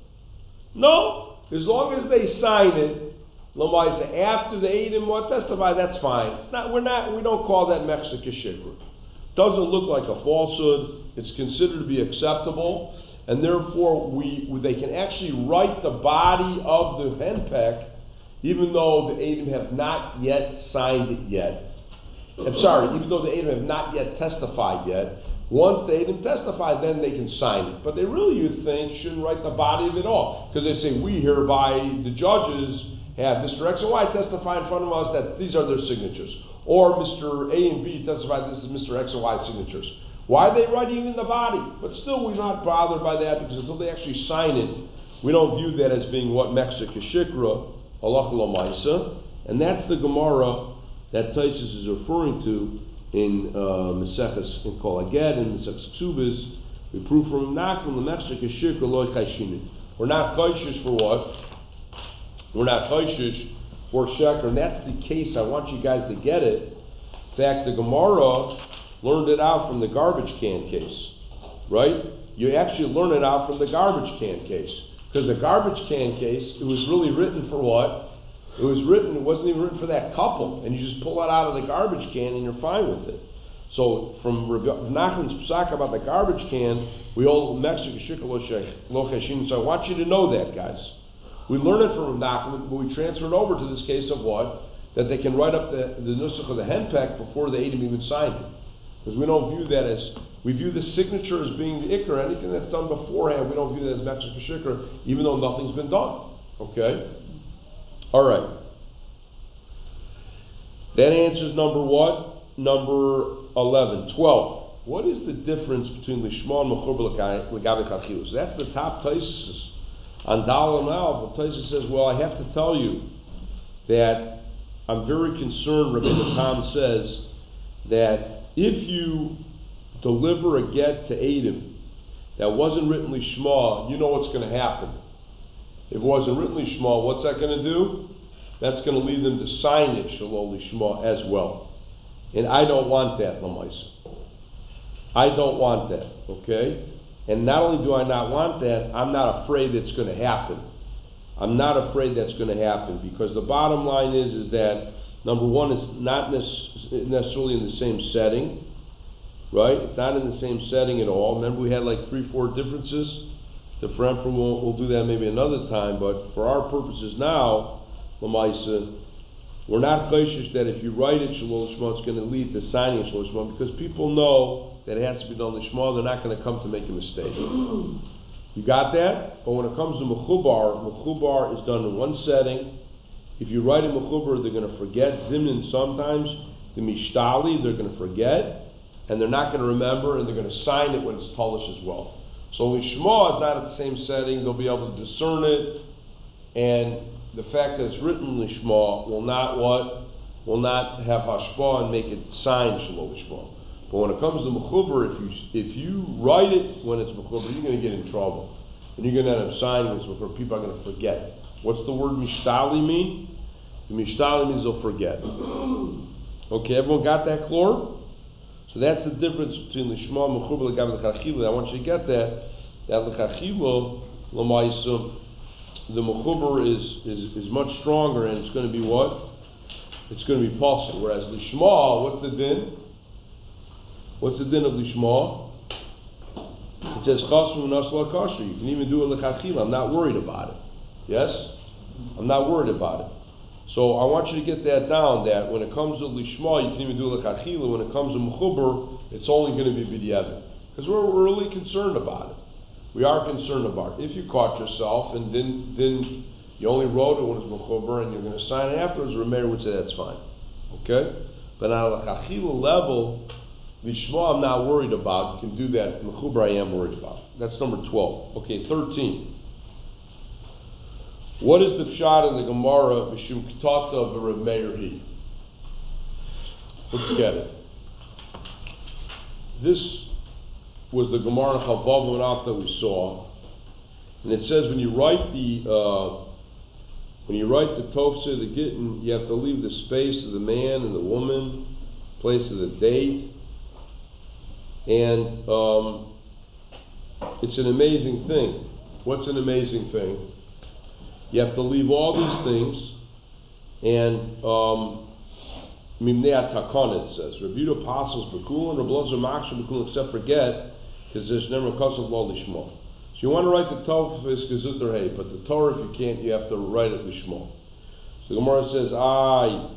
No. As long as they sign it, Lamaisa, after the Eidim what testify, that's fine. It's not, we're not, we don't call that Mechse Keshikra. Doesn't look like a falsehood. It's considered to be acceptable. And therefore, we they can actually write the body of the henpek, even though the Eidim have not yet signed it yet. I'm sorry, even though the Eidim have not yet testified yet. Once the Eidim testify, then they can sign it. But they really, you think, shouldn't write the body of it all. Because they say, we hereby, the judges, have Mister X and Y testify in front of us that these are their signatures. Or Mister A and B testify this is Mister X and Y signatures. Why are they writing in the body? But still, we're not bothered by that, because until they actually sign it, we don't view that as being what Mechse Keshikra, halacha l'maisa, and that's the Gemara that Taisus is referring to in uh, Maseches in Kol Haged, in Maseches Ksubis. We prove from Nachman the Mechse Keshikra lo chayshinu. We're not chayshish for what? We're not chayshish for sheker, and that's the case. I want you guys to get it. In fact, the Gemara learned it out from the garbage can case, right? You actually learn it out from the garbage can case. Because the garbage can case, it was really written for what? It was written, it wasn't even written for that couple. And you just pull it out of the garbage can and you're fine with it. So from Nachman's psak about the garbage can, we all Mechse Keshikra lo chayshinu. So I want you to know that, guys. We learn it from Nachman, but we transfer it over to this case of what? That they can write up the, the nusach of the henpek before the Eidim even signed it. Because we don't view that as, we view the signature as being the ikr. Anything that's done beforehand, we don't view that as Mechse Keshikra, even though nothing's been done. Okay? Alright. That answers number what? Number eleven. twelve. What is the difference between Lishma and Mechubar L'Gabe Chachilus? That's the top Taisus. On Dal and Alf, Taisus says, well, I have to tell you that I'm very concerned, Rabbi Tam says, that if you deliver a get to Eidim that wasn't written Lishma, you know what's going to happen. If it wasn't written Lishma, what's that going to do? That's going to lead them to sign it Shalom Lishma as well. And I don't want that, Lamaisa. I don't want that, okay? And not only do I not want that, I'm not afraid it's going to happen. I'm not afraid that's going to happen, because the bottom line is, is that, number one, it's not necessarily in the same setting, right? It's not in the same setting at all. Remember, we had like three, four differences. The Emperor, we'll, we'll do that maybe another time, but for our purposes now, Lamaisa, we're not chayshish that if you write it Shalol Lishma, it's going to lead to signing Shalol Lishma, because people know that it has to be done Lishma. They're not going to come to make a mistake. You got that? But when it comes to Mechubar, Mechubar is done in one setting. If you write a Mechubar, they're going to forget. Zimnin sometimes, the Mishtali, they're going to forget, and they're not going to remember, and they're going to sign it when it's Talish as well. So Lishma is not at the same setting. They'll be able to discern it, and the fact that it's written Lishma will not what? Will not have Hashpah and make it signed Shalom Lishma. But when it comes to Mechubar, if you if you write it when it's Mechubar, you're going to get in trouble. And you're going to end up signing this Mechubar. People are going to forget. What's the word Mishtali mean? The Mishtali means they'll forget. Okay, everyone got that, Chlor? So that's the difference between Lishma and Mechubar L'gav L'chachila. I want you to get that. That L'chachila, L'maisa, the Mechubar is, is, is much stronger, and it's going to be what? It's going to be Pasuk. Whereas Lishma, what's the din? What's the din of Lishma? It says Chasmu Nasla Kasher. You can even do it L'chachila. I'm not worried about it. Yes? I'm not worried about it. So I want you to get that down, that when it comes to Lishma, you can even do L'chachila. When it comes to Mechubar, it's only going to be B'diavad. Because we're really concerned about it. We are concerned about it. If you caught yourself and didn't, didn't you only wrote it when it's Mechubar and you're going to sign it afterwards, Rameir would say that's fine. Okay? But on a L'chachila level, Lishma I'm not worried about. You can do that. Mechubar I am worried about. That's number twelve. Okay, thirteen. What is the pshat in the Gemara Mishum Ketata of Rav Meir Hi? Let's get it. This was the Gemara Chavav Munaf that we saw, and it says when you write the uh, when you write the Tofse, the Gittin, you have to leave the space of the man and the woman, place of the date, and um, it's an amazing thing. What's an amazing thing? You have to leave all these things, and Mimnei Takon, it says. Rebuta apostles Bekulan, Rablazer Maksha Bekulan, except forget, because there's never a cause of law Lishma. So you want to write the Tofes Gezut or Hey, but the Torah, if you can't, you have to write it Lishma. So the Gemara says, I.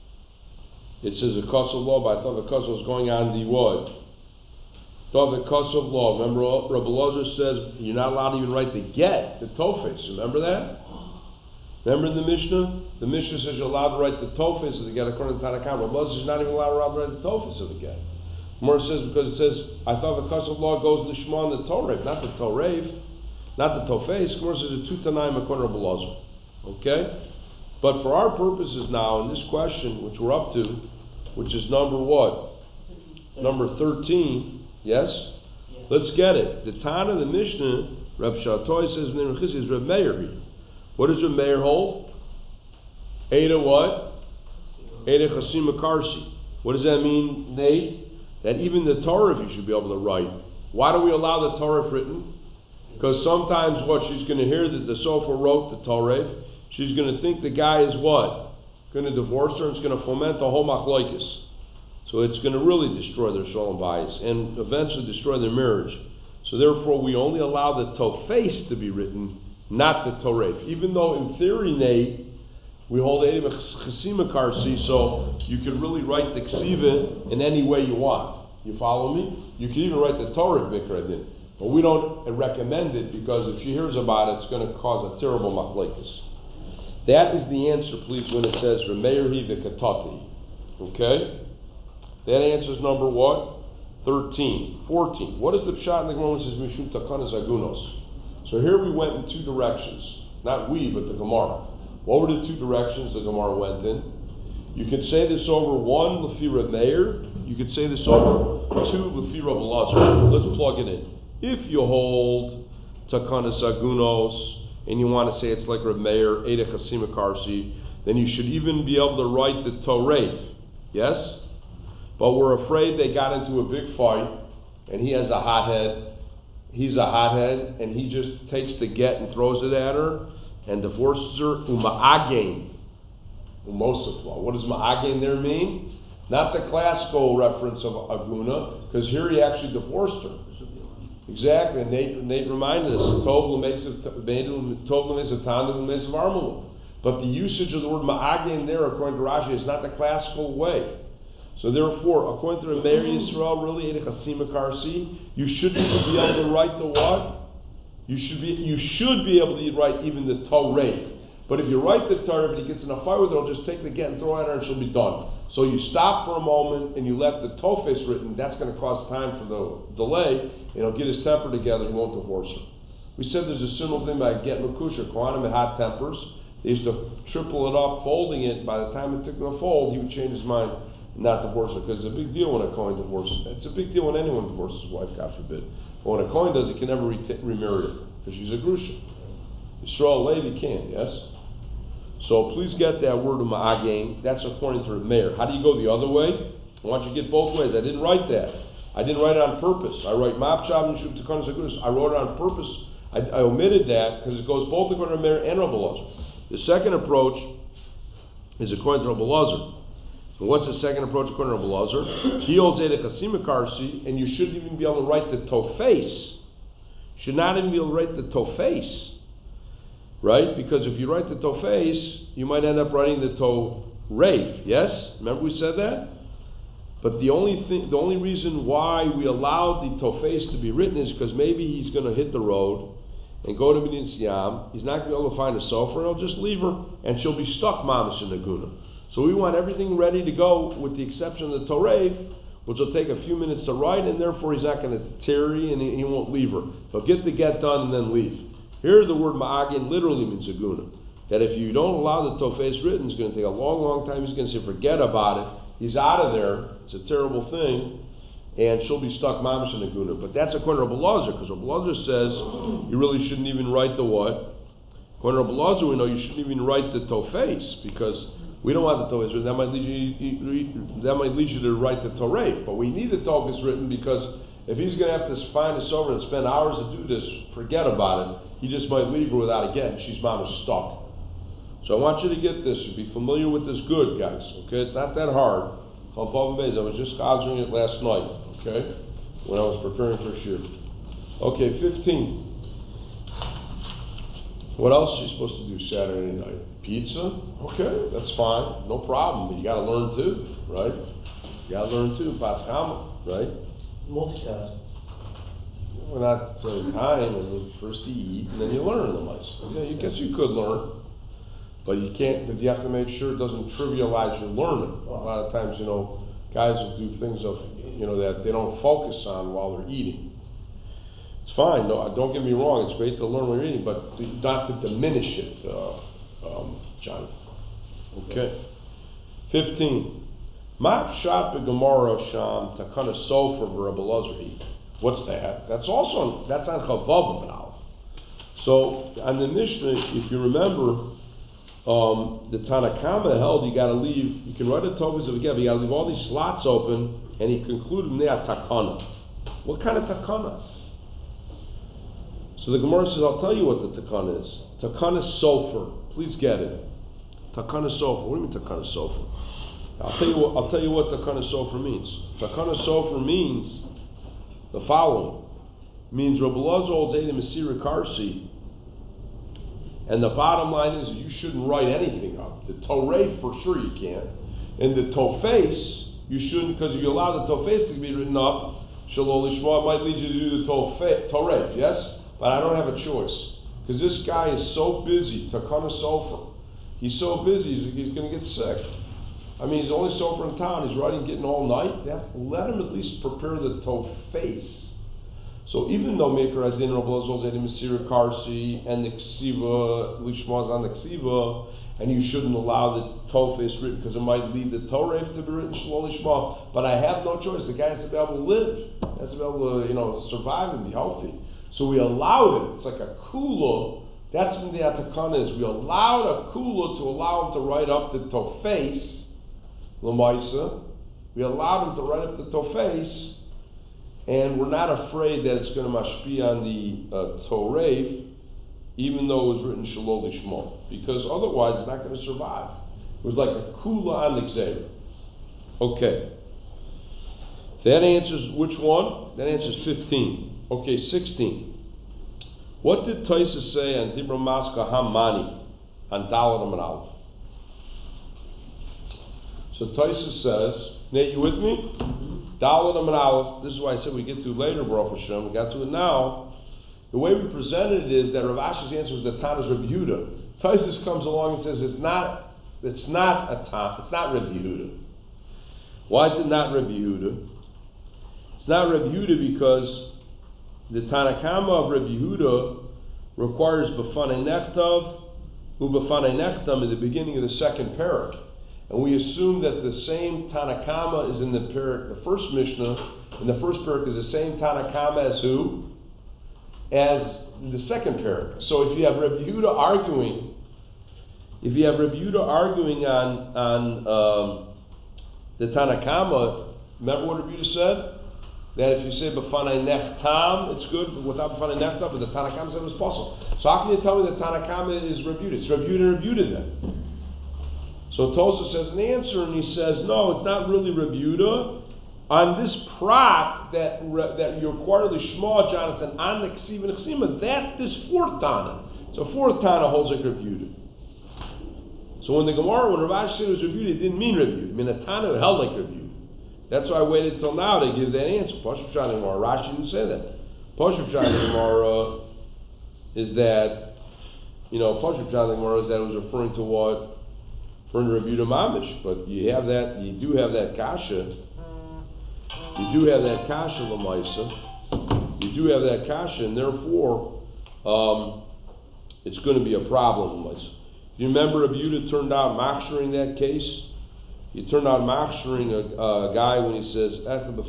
It says a cause of law, but I thought the cause was going on the what? Thought the cause of law. Remember, Rabbi Lozer says you're not allowed to even write the get, the Tofes. Remember that? Remember in the Mishnah? The Mishnah says you're allowed to write the Tofes of the get according to Tanakh. Rabbi Lozer is not even allowed to write the Tofes of the get. Gemara says because it says I thought the cause of law goes Lishma and the Torah, not the Torah, not the Tofes. Gemara says a two tanaim according to Rabbi Lozer. Okay, but for our purposes now in this question, which we're up to, which is number what? Number thirteen. Yes? Yeah. Let's get it. The Tana, the Mishnah, Reb Shatoi says is Reb Meir here. What does Reb Meir hold? Ada what? Ada Chasima Karsi. What does that mean, Nate? That even the Torah you should be able to write. Why do we allow the Torah written? Because sometimes what she's going to hear that the Sofer wrote the Torah, she's going to think the guy is what? Going to divorce her and it's going to foment the whole machlokes. So it's going to really destroy their shalom bayis and eventually destroy their marriage. So therefore, we only allow the Tofes to be written, not the Torah. Even though in theory, Nate, we hold a Chesima Karsi, so you can really write the Ksiva in any way you want. You follow me? You can even write the Torah Bikra din. But we don't recommend it because if she hears about it, it's going to cause a terrible machlokes. That is the answer, please, when it says Remeirhi v'katati. Okay? That answers number what? thirteen. fourteen. What is the pshat in the Gemara which says Mishum Takanas Agunos? So here we went in two directions. Not we, but the Gemara. What were the two directions the Gemara went in? You could say this over one, Lefi Reb Meir. You could say this over two, Lefi Reb Elazar. Let's plug it in. If you hold Takanas Agunos, and you want to say it's like Reb Meir, Eda Chasima Karsi, then you should even be able to write the Torah. Yes? But we're afraid they got into a big fight, and he has a hothead, he's a hothead, and he just takes the get and throws it at her and divorces her, uma'again, umosifla. What does ma'again there mean? Not the classical reference of aguna, because here he actually divorced her. Exactly, and Nate, Nate reminded us, Tov l'mesav tandim l'mesav armulu. But the usage of the word ma'again there, according to Rashi, is not the classical way. So therefore, according to the Meir Yisrael, really, Chasima Karsi, you should be able to write the what? You should be you should be able to write even the Torah. But if you write the Torah, if he gets in a fight with her, he'll just take the get and throw it at her and she'll be done. So you stop for a moment and you let the Tofes written, that's going to cause time for the delay, and he'll get his temper together, he won't divorce her. We said there's a similar thing by get Makusha, Kohanim had hot tempers. They used to triple it up, folding it. By the time it took him to fold, he would change his mind and not divorce her. Because it's a big deal when a Kohen divorces. It's a big deal when anyone divorces his wife, God forbid. But when a Kohen does, he can never re- remarry her, because she's a Grusha. Yisrael Levi can, yes? So please get that word of ma'again. That's according to the Meir. How do you go the other way? I want you to get both ways. I didn't write that. I didn't write it on purpose. I write ma'apshav and shub tekanas hagunas. I wrote it on purpose. I, I omitted that because it goes both according to Meir and Rabbi Elazar. The second approach is according to Rabbi Elazar. And what's the second approach according to Rabbi Elazar? He holds a chasima karsi, and you shouldn't even be able to write the tofes. Should not even be able to write the tofes. Right? Because if you write the tofes, you might end up writing the to-reif. Yes? Remember we said that? But the only thing, the only reason why we allowed the tofes to be written is because maybe he's going to hit the road and go to Midin Siyam. He's not going to be able to find a sofer, and he'll just leave her, and she'll be stuck mamish in the guna. So we want everything ready to go, with the exception of the to-reif, which will take a few minutes to write, and therefore he's not going to tarry, and he, he won't leave her. He'll get the get done and then leave. Here the word ma'agin literally means a guna. That if you don't allow the tofes written, it's going to take a long, long time. He's going to say, forget about it. He's out of there. It's a terrible thing. And she'll be stuck mamish in the guna. But that's according to Rabbi Elazar, because Rabbi Elazar says you really shouldn't even write the what? According to Rabbi Elazar, we know you shouldn't even write the tofes, because we don't want the tofes written. That might lead you, that might lead you to write the torah. But we need the tofes written, because if he's going to have to find a sofer and spend hours to do this, forget about it. He just might leave her without a get, and she's mamish stuck. So I want you to get this. Be familiar with this good, guys. Okay, it's not that hard. I was just answering it last night. Okay, when I was preparing for shir. Okay, fifteen. What else are you supposed to do Saturday night? Pizza? Okay, that's fine, no problem. But you got to learn too, right? You got to learn too. Paschama, right? Multitask. We're not saying time, and you first you eat, and then you learn the lesson. Yeah, you guess you could learn, but you can't. But you have to make sure it doesn't trivialize your learning. A lot of times, you know, guys will do things of, you know, that they don't focus on while they're eating. It's fine. No, don't get me wrong. It's great to learn when you're eating, but not to diminish it, uh, um, John. Okay. Fifteen. Ma'at shat begemara sham takana sofer v'Rabbi Elazar. What's that? That's also on, that's on Chavav and Aleph. So on the Mishnah, if you remember, um, the Tanakama held you got to leave. You can write a Tovas of a but you got to leave all these slots open, and he concluded in there takana. What kind of takana? So the Gemara says, I'll tell you what the takana is. Takana sofer. Please get it. Takana sofer. What do you mean takana sofer? I'll tell you what. I'll tell you what takana sofer means. Takana sofer means the following. It means Rabbi Elazar holds Eidei Mesira Karsi, and the bottom line is you shouldn't write anything up. The Torah for sure you can't, and the Tofes you shouldn't, because if you allow the Tofes to be written up, Shalol Lishma, it might lead you to do the Torah. Yes, but I don't have a choice, because this guy is so busy. Takana sofer. He's so busy. He's, he's going to get sick. I mean, he's the only sofer in town. He's writing, getting all night. That's, let him at least prepare the tofes. So even though Maker Adin Rabbi Elazar Eidei Mesira Karsi and the Ksiva, Lishma's on the Ksiva, and you shouldn't allow the tofes written because it might lead the Torah to be written Shalom Lishma. But I have no choice. The guy has to be able to live. He has to be able to, you know, survive and be healthy. So we allowed it. It's like a kula. That's when the atakana is. We allowed a kula to allow him to write up the tofes. L'maisa, we allowed him to write up the tofes, and we're not afraid that it's going to mashpi on the uh, Torah, even though it was written Shalol Lishmo, because otherwise it's not going to survive. It was like a kula on the Gzeira. Okay. That answers which one? That answers fifteen. Okay, sixteen. What did Taisa say on Dibra Maska Hamani on Dalet and Aleph? So Taisa says, Nate, you with me? Dalet and Aleph. This is why I said we get to it later, Baruch Hashem. We got to it now. The way we presented it is that Rav Ashi's answer was that Tana's Rabbi Yehuda. Taisa comes along and says it's not, it's not a Tan, it's not Rabbi Yehuda. Why is it not Rabbi Yehuda? It's not Rabbi Yehuda because the Tanakama of Rabbi Yehuda requires B'fanei Nechtav u'B'fanei Nechtam in the beginning of the second parak. And we assume that the same Tanakama is in the parak, the first Mishnah, in the first parak is the same Tanakama as who? As the second parak. So if you have Rabbi Yehuda arguing, if you have Rabbi Yehuda arguing on, on um, the Tanakama, remember what Rabbi Yehuda said? That if you say B'fanei Nechtam, it's good, but without B'fanei Nechtam, but the Tanakama said it was possible. So how can you tell me that Tanakama is Rabbi Yehuda? It's Rabbi Yehuda and Rabbi Yehuda then. So Tosa says an answer, and he says, no, it's not really Rabbi Yehuda. On this prat that that you're quarterly Shema, Jonathan, on the Ksiv and Chsima, that this fourth Tana. So fourth Tana holds like Rabbi Yehuda. So when the Gemara, when Rav Ashi said it was Rabbi Yehuda, it didn't mean Rabbi Yehuda. I mean, the Tana held like Rabbi Yehuda. That's why I waited till now to give that answer. Pashup Shani Gemara. Rashi didn't say that. Pashup Shani Gemara is that, you know, Pashup Shani Gemara is that it was referring to what? Referring to Rabbi Yehuda Mamish. But you have that, you do have that kasha. You do have that kasha, Lamaisa. You do have that kasha, and therefore, um, it's going to be a problem, Lamaisa. You remember Rabbi Yehuda turned out machshering that case? He turned out machshering a, a guy when he says,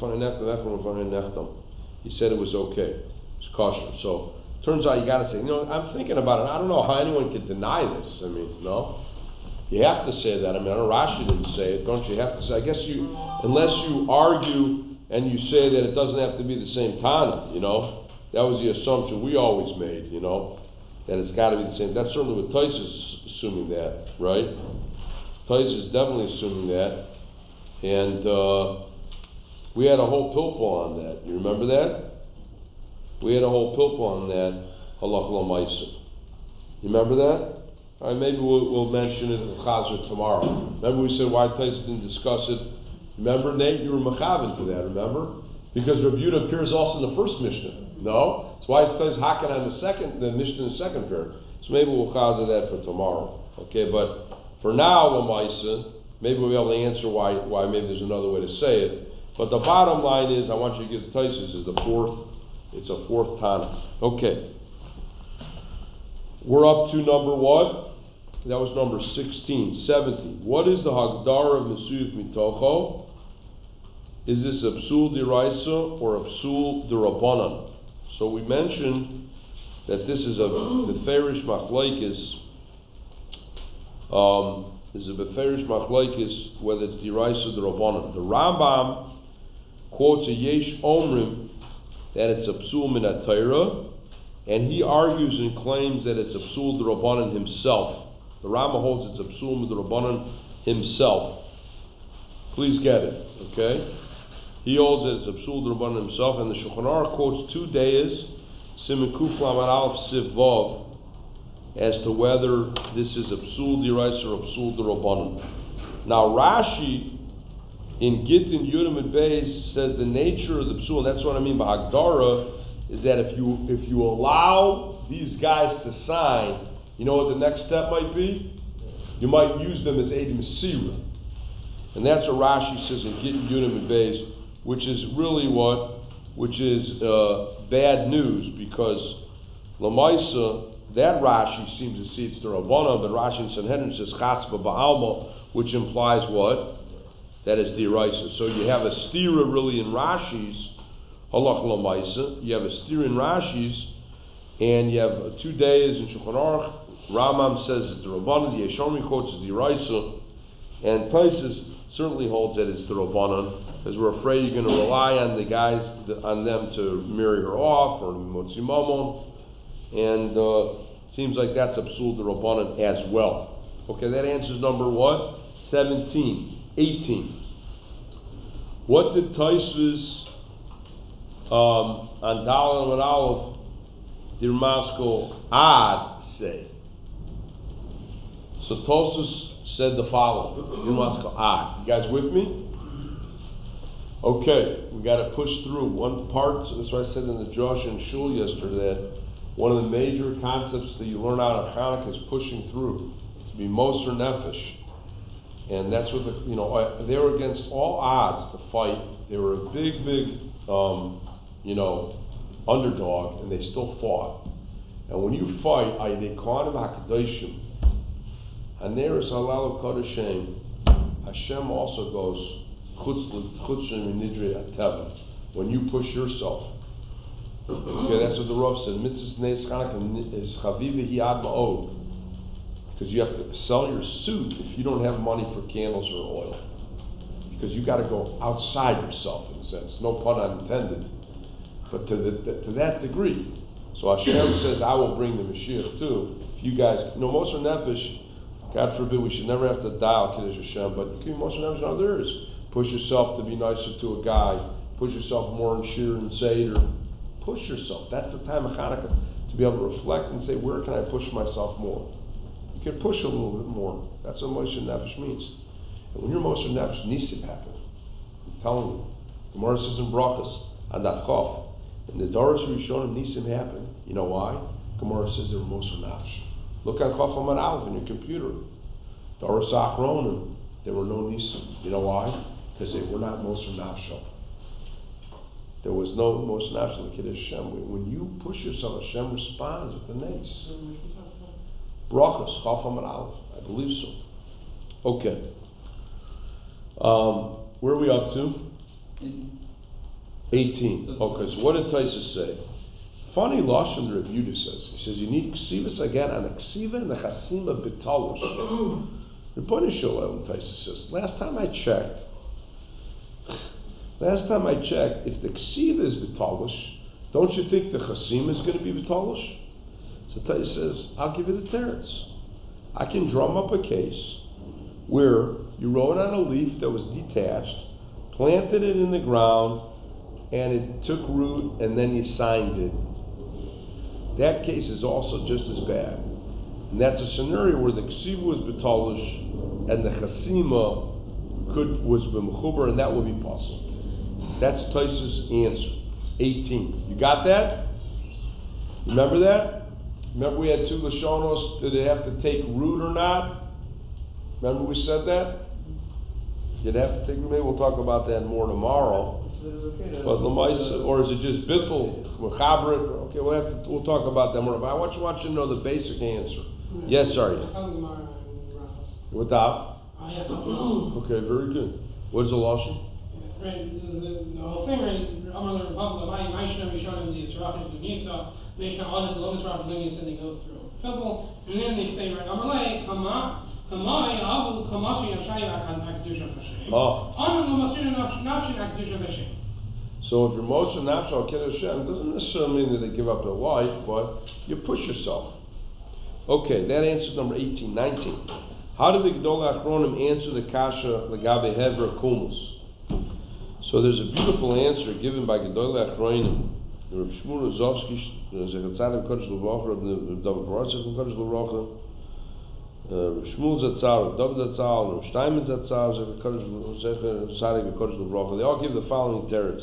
he said it was okay. It's kosher. So, turns out you got to say, you know, I'm thinking about it. I don't know how anyone can deny this. I mean, no? You have to say that. I mean, I know Rashi didn't say it. Don't you have to say? I guess you, unless you argue and you say that it doesn't have to be the same Tana, you know? That was the assumption we always made, you know? That it's got to be the same. That's certainly what Tais is assuming that, right? Tais is definitely assuming that. And uh, we had a whole pilpul on that. You remember that? We had a whole pilpul on that, halach l'maisa. You remember that? All right, maybe we'll, we'll mention it in Chazer tomorrow. Remember we said why Tais didn't discuss it? Remember, Nate, you were mechavan to that, remember? Because Rabbi Yehuda appears also in the first Mishnah. No? That's why Tais hakan on the second, the Mishnah in the second pair. So maybe we'll chazer that for tomorrow. Okay, but for now, Lamaisa, maybe we'll be able to answer why why maybe there's another way to say it. But the bottom line is, I want you to get Taisus is the fourth, it's a fourth Tana. Okay. We're up to number what? That was number sixteen. seventeen. What is the Hagdara of Mesuyuf Mitocho? Is this a Psul Diraisa or a Psul Dirabanan? So we mentioned that this is a Beferish Machlaikis. Um, is a Beferish Machlaikis, whether it's Diraisa or Dirabanan. The Rambam quotes a Yesh Omrim that it's a Psul Min HaTorah, and he argues and claims that it's a Psul Dirabanan himself. The Rambam holds it's a Psul Min Dirabanan himself. Please get it, okay? He holds that it's a Psul Dirabanan himself, and the Shulchan Aruch quotes two days, Siman Kuf Lamed Aleph Siv Vav, as to whether this is a Psul Diraisa or a Psul Dirabanan. Now Rashi in Gittin Yudam and Beis says the nature of the Psul, and that's what I mean by Hagdara, is that if you if you allow these guys to sign, you know what the next step might be? You might use them as Eidim Sira. And that's what Rashi says in Gittin Yudam and Beis, which is really what, which is uh, bad news, because Lamaisa, that Rashi seems to see it's the Rabbana, but Rashi in Sanhedrin says Chasba Ba'alma, which implies what? That is Diraisa. So you have a stira really in Rashi's Halach Lamaisa, you have a stira in Rashi's, and you have two days in Shulchan Aruch. Rambam says it's the Rabbana, the Yeshomri quotes is Diraisa, and Taisus certainly holds that it's the Rabbanan. because we're afraid you're going to rely on the guys, on them to marry her off, or motzi mamon, and uh, seems like that's absul d'Rabbanan as well. Okay, that answers number what? seventeen. eighteen. What did Tosfos um, on Daled and Aleph Dir Maskell Ad say? So Tosfos said the following. Dir Maskell Ad. You guys with me? Okay, we got to push through one part. So that's what I said in the Josh and Shul yesterday. That one of the major concepts that you learn out of Hanukkah is pushing through, to be Moser Nefesh. And that's what the, you know, they were against all odds to fight. They were a big, big, um, you know, underdog, and they still fought. And when you fight, Ayidei Kohanim HaKadoshim, Haneres Halal Kodeshem, Hashem also goes Chutz Nidrei Ateva. When you push yourself, okay, that's what the Rav said. Mitzvah Neis Chanukah is Chaviv Hiad Ma'od. Because you have to sell your suit if you don't have money for candles or oil. Because you got to go outside yourself, in a sense. No pun intended. But to, the, to that degree. So Hashem says, I will bring the Mashiach too. If you guys, you know, Moser Nefesh, God forbid, we should never have to dial Kiddush Hashem, but you can be Moser Nefesh on others. Push yourself to be nicer to a guy. Push yourself more in Shir and Seder. Push yourself. That's the time of Hanukkah, to be able to reflect and say, where can I push myself more? You can push a little bit more. That's what Moser Nefesh means. And when you're Moser Nefesh, Nisim happen. I'm telling you. The Gemara says in Brachos, on that Chof, in the Doros Rishonim, Nisim happen. You know why? Gemara says they were Moser Nefesh. Look on Chof Amud Aleph in your computer. Doros Achronim, there were no Nisim. You know why? Because they were not Moser Nefesh. There was no Moser Nefesh in the Kiddush Hashem. When you push yourself, Hashem responds with the Nes. Brachos, Chof Amud Aleph. I believe so. Okay. Um, where are we up to? eighteen. Okay, so what did Tosfos say? Funny lashon the Rav Yehuda says. He says you need ksivas again on a ksiva and a chasima b'talush. Rebbeinu Shalom, Tosfos says. Last time I checked, last time I checked, if the ksiva is b'talush, don't you think the chasima is going to be b'talush? So Tosfos says, I'll give you the teretz. I can drum up a case where you wrote on a leaf that was detached, planted it in the ground, and it took root, and then you signed it. That case is also just as bad. And that's a scenario where the ksiva was betalish, and the chasima could was b'mechuber, and that will be possible. That's Tosfos' answer. eighteen. You got that? Remember that? Remember we had two lashonos. Did it have to take root or not? Remember we said that? Did it have to take root? Maybe we'll talk about that more tomorrow. But Lamaisa, or is it just bittul, mechabrit? Okay, we'll have to, we'll talk about that more. But I want you, want you to know the basic answer. Mm-hmm. Yes, sorry. With that? Okay, very good. What is the lashon? Right, the, the, the whole thing, right? Amar Republic, my my shna Rishonim, the Yisrachim, the Nisa, they shna audit the lowest Rav Lingus, and they go through a couple, and then they say, right? Amar Lei Kama. Oh. So if you're Moshe Nafsh al Kiddush Hashem, it doesn't necessarily mean that they give up their life, but you push yourself. Okay, that answers number eighteen. nineteen. How did the Gedolei Achronim answer the Kasha Legabe Hever Kumus? So there's a beautiful answer given by Gedolei Achronim. Rav Shmuel Rozovsky, Zechatzadim Kodesh L'Rocha, Rav David Baruch Kodesh L'Rocha, Rav Shmuel Zatzal, Rav David Zatzal, Rav Steinman Zatzal, Zechatzadim Kodesh L'Rocha. They all give the following teretz.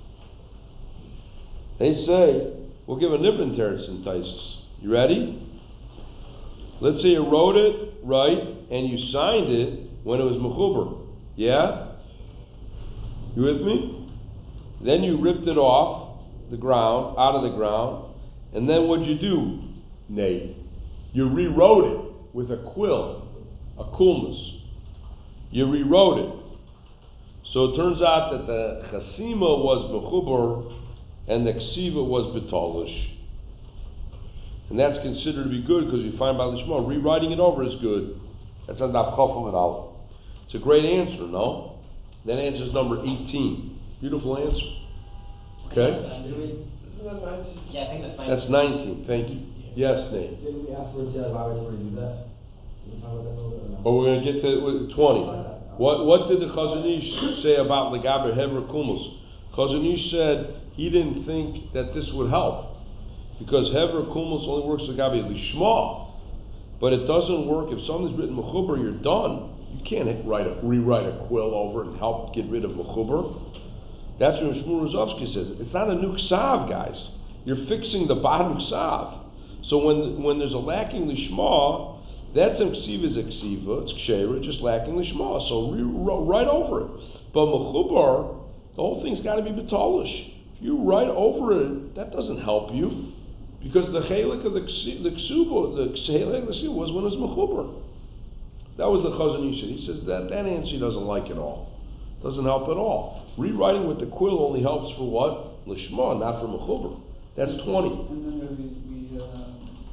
They say, we'll give a different teretz in Tosfos. You ready? Let's say you wrote it, right, and you signed it when it was mechuber. Yeah? You with me? Then you ripped it off the ground, out of the ground, and then what'd you do, Nate? You rewrote it with a quill, a kulmus. You rewrote it. So it turns out that the chasima was mechuber and the ksiva was betalish. And that's considered to be good because you find by Lishma, rewriting it over is good. That's on Daf Chof Amud Aleph. It's a great answer, no? That answer is number eighteen. Beautiful answer. Okay? Did we, isn't that nineteen? Yeah, I think that's nineteen. That's nineteen. Thank you. Yes, Nate. Didn't we afterwards say like why would somebody do that? Did we talk about that a little bit or no? But we're going to get to twenty. What what did the Chazon Ish say about Legaber Hever Kumus? Chazon Ish said he didn't think that this would help because Hever Kumus only works Legaber Lishma, but it doesn't work if something's written Mechuber. You're done. You can't write a, rewrite a quill over and help get rid of Mechuber. That's what Shmuel Rozovsky says. It's not a new ksav, guys. You're fixing the bottom ksav. So when when there's a lacking lishma, that's a ksiva is a ksiva, it's ksheira, just lacking lishma. So re- write over it. But mechubar, the whole thing's got to be betalish. If you write over it, that doesn't help you, because the chelik of the ksi- the ksuba, the chelik of the ksuba was when it was mechubar. That was the Chazon Ish. He says that that answer he doesn't like at all. Doesn't help at all. Rewriting with the quill only helps for what? Lishma, not for mechubar. That's twenty. And then we we uh,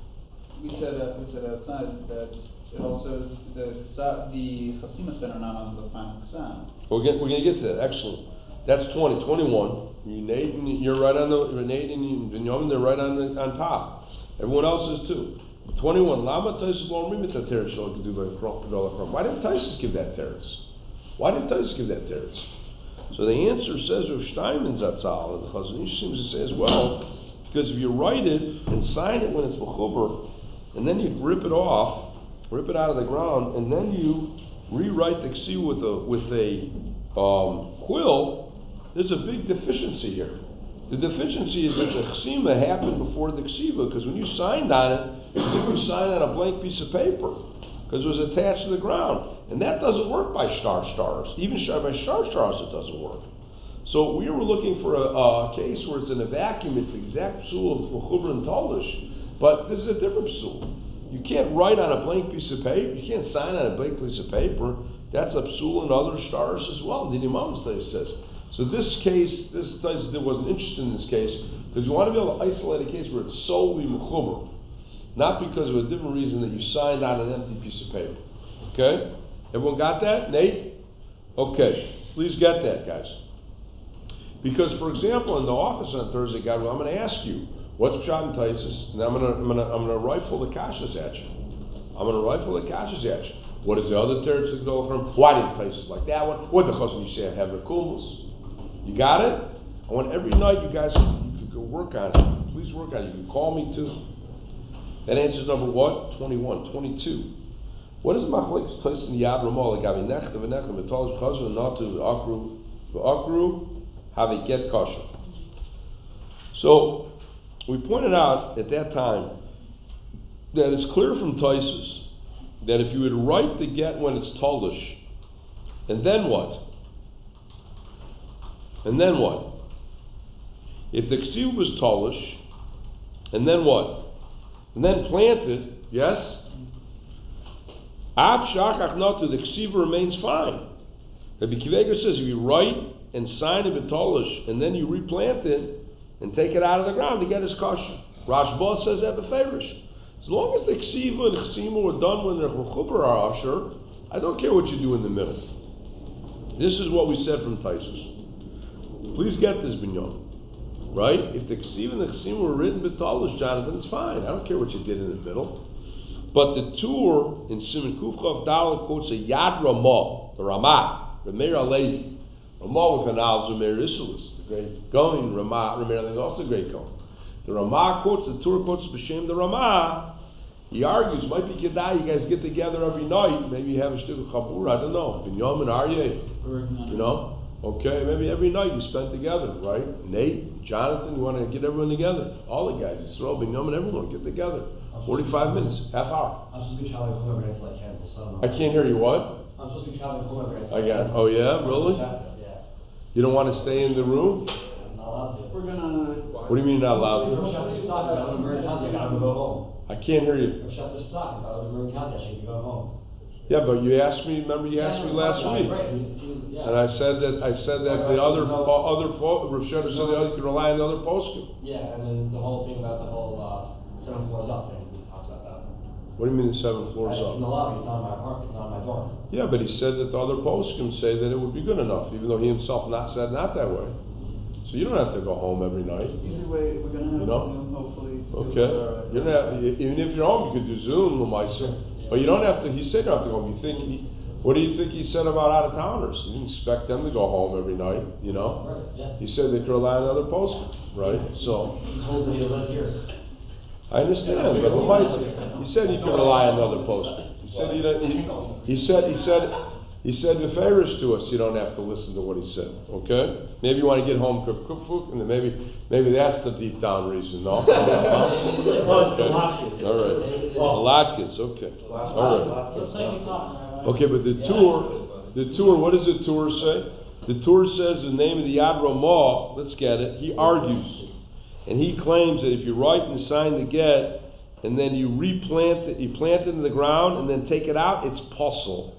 we said uh, we said outside that it also the ksa- the chasimas that are not on the final exam. We're get, we're gonna get to that. Excellent. That's twenty. Twenty-one. You Nate and you're right on the Nate and you Binyamin, they're right on the on top. Everyone else is too. Twenty-one. Lama Taisus won't remit that teretz shall do by Krom. Why didn't Taisus give that teretz? Why didn't Taisus give that teretz? So the answer says Rav Steinman Zatzal, and the Chazon Ish seems to say as well, because if you write it and sign it when it's mechuber, and then you rip it off, rip it out of the ground, and then you rewrite the ksiva with a with a um, quill, there's a big deficiency here. The deficiency is that the ksima happened before the ksiva, because when you signed on it, it's like you signed on a blank piece of paper, because it was attached to the ground. And that doesn't work by star stars. Even by star stars it doesn't work. So we were looking for a, a case where it's in a vacuum, it's the exact psul of mechuber and talish, but this is a different psul. You can't write on a blank piece of paper, you can't sign on a blank piece of paper. That's a psul in other stars as well, the Imam says. So this case, this there wasn't interested in this case, because you want to be able to isolate a case where it's solely mechuber, not because of a different reason that you signed on an empty piece of paper. Okay? Everyone got that? Nate? Okay. Please get that, guys. Because, for example, in the office on Thursday, God, well, I'm going to ask you, what's Pshat and Taisus? And I'm going to I'm going to I'm going to rifle the kashas at you. I'm going to rifle the kashas at you. What is the other teretz to go from? Why didn't Taisus like that one? What the Chazon Ish say? Have the kumus. You got it? I want every night you guys you could go work on it. Please work on it. You can call me too. That answers number what? Twenty-one, twenty-two. What is machlekes Taisus and Yad Ramah legabi nechta v'nechta v'talish chazor not to v'akru v'akru have a get kosher? So we pointed out at that time that it's clear from Taisus that if you would write the get when it's talish, and then what? And then what? If the ksiv was talish, and then what? And then planted, yes? Av shakach natu, the ksiva remains fine. Rabbi Kiva says if you write and sign it betolish and then you replant it and take it out of the ground to get his kosher. Rashba says that beferish. As long as the ksiva and chsima were done when the mechuber are usher, I don't care what you do in the middle. This is what we said from Taisus. Please get this binyan. Right? If the ksiva and the chsima were written betolish, Jonathan, it's fine. I don't care what you did in the middle. But the Tur in Siman Kufchav Dalet quotes a Yad Ramah, the Ramah, the Meir Alevi. Ramah with an Al Zumeir Isulus, the great going Ramah, Meir Alevi, also the great going. The Ramah quotes, the Tur quotes B'Shem the Ramah. He argues, might be Kedai, you guys get together every night, maybe you have a shtick of Chabur, I don't know. Binyamin, Aryeh, you know? Okay, maybe every night you spend together, right? Nate, Jonathan, you want to get everyone together. All the guys, Yisrael, Binyamin, everyone, get together. forty-five minutes, half hour. I'm supposed to be traveling home every night till I can, so I can't hear you, what? I'm supposed to be traveling home every night. I got, oh yeah, really? Yeah. You don't want to stay in the room? I'm not allowed to. We're gonna. What do you mean you're not allowed If to? Chef is talking about the Marin County, I gotta go home. I can't hear you. If Chef is talking about the Marin County, I should go home. Yeah, but you asked me, remember you asked me last week? Right, yeah. And I said that, I said that the other, uh, other, po- Rav Shlomo said the other, you could rely on the other poskim. Yeah, and then the whole thing about the whole, uh, seven floors up thing, we talked about that. What do you mean the seven floors Right, up? in the lobby, it's not my apartment, it's not my dorm. Yeah, but he said that the other poskim say that it would be good enough, even though he himself not said not that way. So you don't have to go home every night. Either way, we're gonna have You know? Zoom, hopefully. Okay. It'll be You don't have, e- even if you're home, you could do Zoom, Lamaisa. But you don't have to. He said you don't have to go home. You think? He, what do you think he said about out of towners? He didn't expect them to go home every night. You know. Right, yeah. He said they could rely on other poskim, right? So. He told me to live here. I understand, but Lamaisa, he said he could rely on other poskim. He said he, he, he said he said. He said the favors to us. You don't have to listen to what he said. Okay? Maybe you want to get home, cook, cook food, and then maybe maybe that's the deep down reason. No. Okay. All right. The latkes. Okay. All right. Okay, but the tour, the tour. What does the tour say? The tour says the name of the Yad Ramah. Let's get it. He argues, and he claims that if you write and sign the get, and then you replant it, you plant it in the ground, and then take it out, it's puzzle.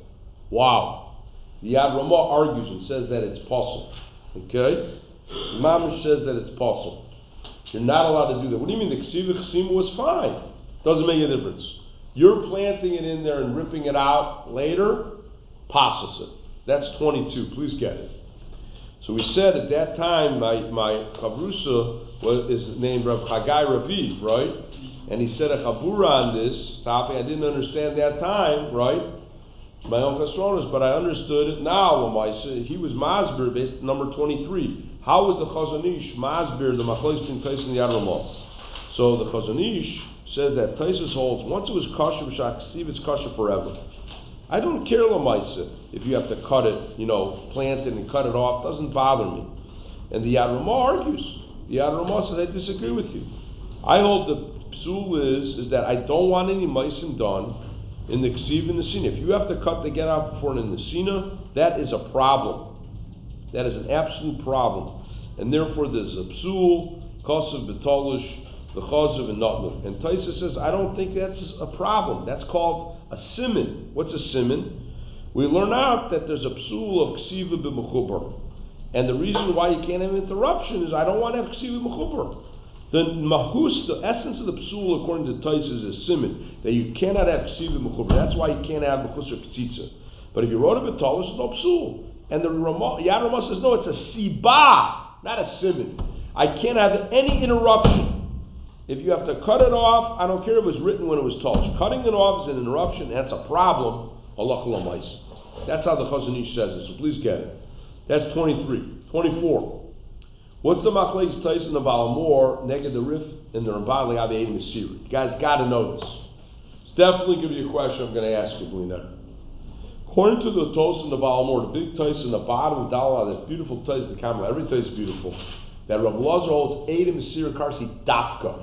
Wow. The Yad Ramah argues and says that it's possible. Okay? The Mamish says that it's possible. You're not allowed to do that. What do you mean? The Ksiva Chesima was fine. Doesn't make a difference. You're planting it in there and ripping it out later, passes it. That's twenty-two. Please get it. So we said at that time, my, my Chavrusa was, is named Rav Chagai Raviv, right? And he said a Chabura on this topic. I didn't understand that time, right? My own chesronos, but I understood it now. Lamaisa, he was masbir based number twenty-three. How was the Chazon Ish masbir the machlokes between Taisus and Yad Ramah? So the Chazon Ish says that Taisus holds once it was kosher b'shak it's kosher forever. I don't care Lamaisa if you have to cut it, you know, plant it and cut it off. Doesn't bother me. And the Yad Ramah argues. The Yad Ramah says I disagree with you. I hold the psul is is that I don't want any meisim done in the Ksiv and the Sina. If you have to cut the get out before in the Sina, that is a problem. That is an absolute problem. And therefore there's a psul, kosav betolish, the chazav and notmuk. And Taisa says, I don't think that's a problem. That's called a siman. What's a siman? We learn out that there's a psul of Ksiva b'mechubar. And the reason why you can't have an interruption is I don't want to have Ksiva b'mechubar. The mahus, the essence of the psul, according to Taisus, is siman, that you cannot have ksiva mechuber. That's why you can't have mechus or ktitza. But if you wrote a b'talus, it's no psul. And the Ramah, Yad Ramah says, no, it's a siba, not a siman. I can't have any interruption. If you have to cut it off, I don't care if it was written when it was touched. Cutting it off is an interruption, that's a problem. Allah Kalamais. That's how the Chazon Ish says it, so please get it. That's twenty-three. twenty-four. What's the machlekes Taisus and the Balamor neged the Rif and the Ramban Legabe Eidim Mesira? You guys got to know this. It's definitely going to be a question I'm going to ask you, Blina. According to the Tos and the Balamor, the big Taisus in the bottom of Dalah, that beautiful Taisus, the camera, every Taisus is beautiful. That Rav Lazar holds Eidim Mesira Karsi Dafka.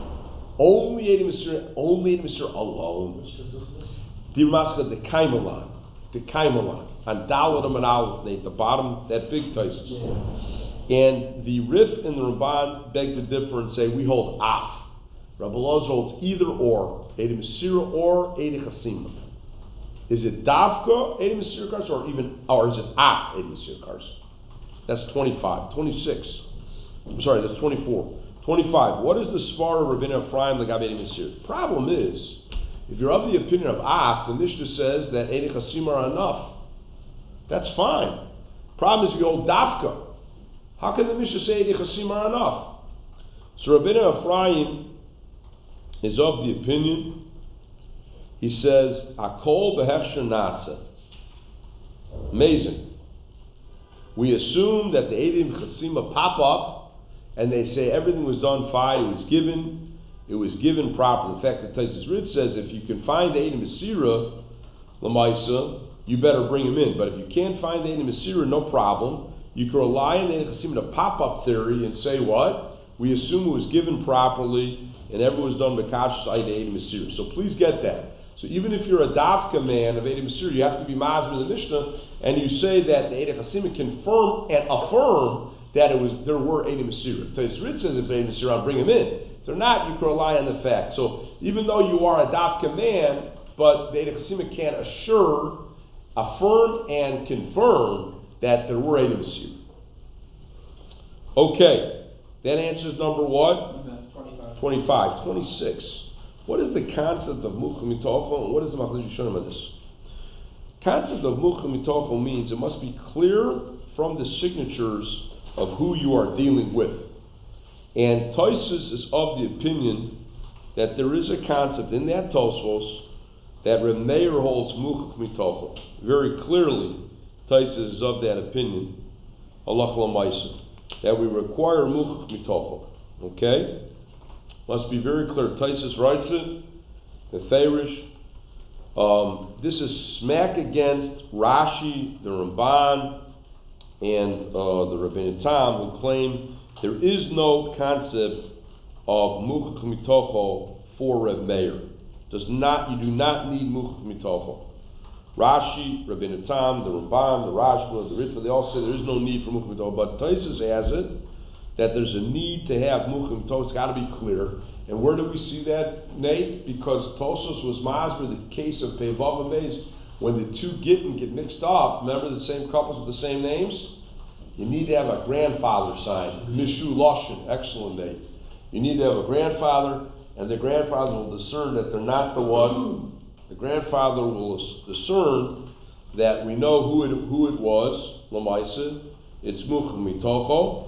Only Eidim Mesira, only Eidim Mesira alone. Dirmaska the Kaimalan, the Kaimalan on Dalah and Aleph, the bottom, that big Taisus. Yeah. And the Rif and the Ramban beg to differ and say we hold af. Rabbi Elazar holds either or, Eidim Mesira or Eidim Chasima. Is it Davka Eidim Mesira Kars or even or is it af Eidim Mesira Kars? That's twenty-five. twenty-six. I'm sorry, that's twenty-four. twenty-five. What is the Svar of Rabbeinu Ephraim Legabe Eidim Mesira? Problem is, if you're of the opinion of af, the Mishnah says that Eidim Chasima are enough. That's fine. Problem is if you hold Davka. How can the Mishnah say the Chasim are enough? So Rabbeinu Ephraim is of the opinion, he says, Akol behechsher nasa. Amazing. We assume that the Eidim Chasima pop up and they say everything was done fine, it was given, it was given properly. In fact, the Taisus Rid says if you can find the Eidim Mesira, Lamaisa, you better bring him in. But if you can't find the Eidim Mesira, no problem. You can rely on the Eidim Chasima to pop-up theory and say what? We assume it was given properly and everything was done b'kashus Eidim Mesira. So please get that. So even if you're a dafka man of Eidim Mesira, you have to be mazber in the Mishnah, and you say that the Eidim Chasima confirm and affirm that it was there were Eidim Mesira. Taisus Rid says if Eidim Mesira, bring him in. If they're not, you can rely on the fact. So even though you are a dafka man, but the Eidim Chasima can't assure, affirm, and confirm that there were Eidim Mesira. Okay, that answers number what? twenty-five. twenty-five. twenty-six. What is the concept of Mucha Mitocho, and what is the Machlokes Rishonim on this? Concept of Mucha Mitocho means it must be clear from the signatures of who you are dealing with. And Tosfos is of the opinion that there is a concept in that Tosfos that Reb Meir holds Mucha Mitocho. Very clearly, Tosfos is of that opinion, Halach L'Maisa, that we require Mucha Mitocho. Okay? Must be very clear. Tosfos writes it, the Farish. Um, this is smack against Rashi, the Ramban, and uh, the Rabbeinu Tam, who claim there is no concept of Mucha Mitocho for Reb Meir. Does not, you do not need Mucha Mitocho. Rashi, Rabbeinu Tam, the Ramban, the Rashba, the Ritva, they all say there is no need for Mucha Mitocho, but Tosfos has it that there's a need to have Mucha Mitocho. It's got to be clear. And where do we see that, Nate? Because Tosfos was masber the case of Pevav and Beis, when the two Gittin get mixed up. Remember the same couples with the same names? You need to have a grandfather sign. Mishu Loshin, excellent Nate. You need to have a grandfather, and the grandfather will discern that they're not the one. The grandfather will discern that we know who it, who it was, Lamaisa. It's Mucha Mitocho.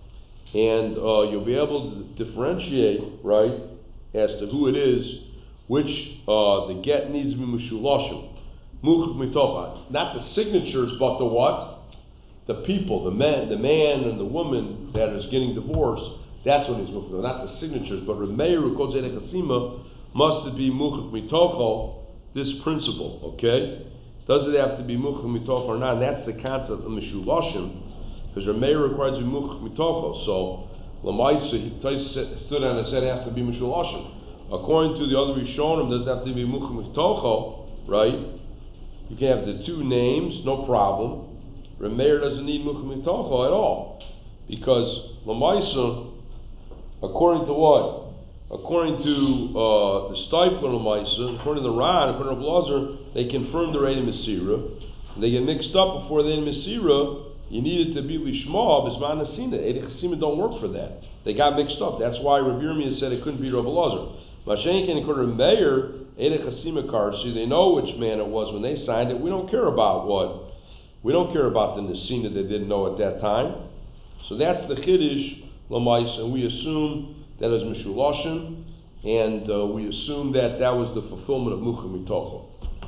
And uh, you'll be able to differentiate, right, as to who it is, which uh, the get needs to be Mishulashim. Mucha Mitocha. Not the signatures, but the what? The people, the man, the man and the woman that is getting divorced. That's what he's Mucha. Not the signatures, but Remeir Kodze Chasima must be Mucha Mitocha, this principle, okay? Does it have to be Mucha Mitocha or not? And that's the concept of Mishulashim. Because Remeir requires to be Mucha Mitocho. So, Lamaisa, he stood on and said it has to be Mishulashim. According to the other Rishonim, does it have to be Mucha Mitocho, right? You can have the two names, no problem. Remeir doesn't need Mucha Mitocho at all. Because Lamaisa, according to what? According to uh, the Steipler Lamaisa, according to the Ran, according to Blazer, they confirm the Eid Mesira. They get mixed up before the Eid Mesira. You needed to be Lishma, Bisman Asina. Eid Chasima don't work for that. They got mixed up. That's why Rabbi Yirmiyah said it couldn't be Rabbi Lazar. Mashenkin according to Meir, Eid Chasima Karsi, they know which man it was when they signed it. We don't care about what. We don't care about the Nesina they didn't know at that time. So that's the Chiddush, Lamais, and we assume that is Mishulashim, and uh, we assume that that was the fulfillment of Mucha Mitocho.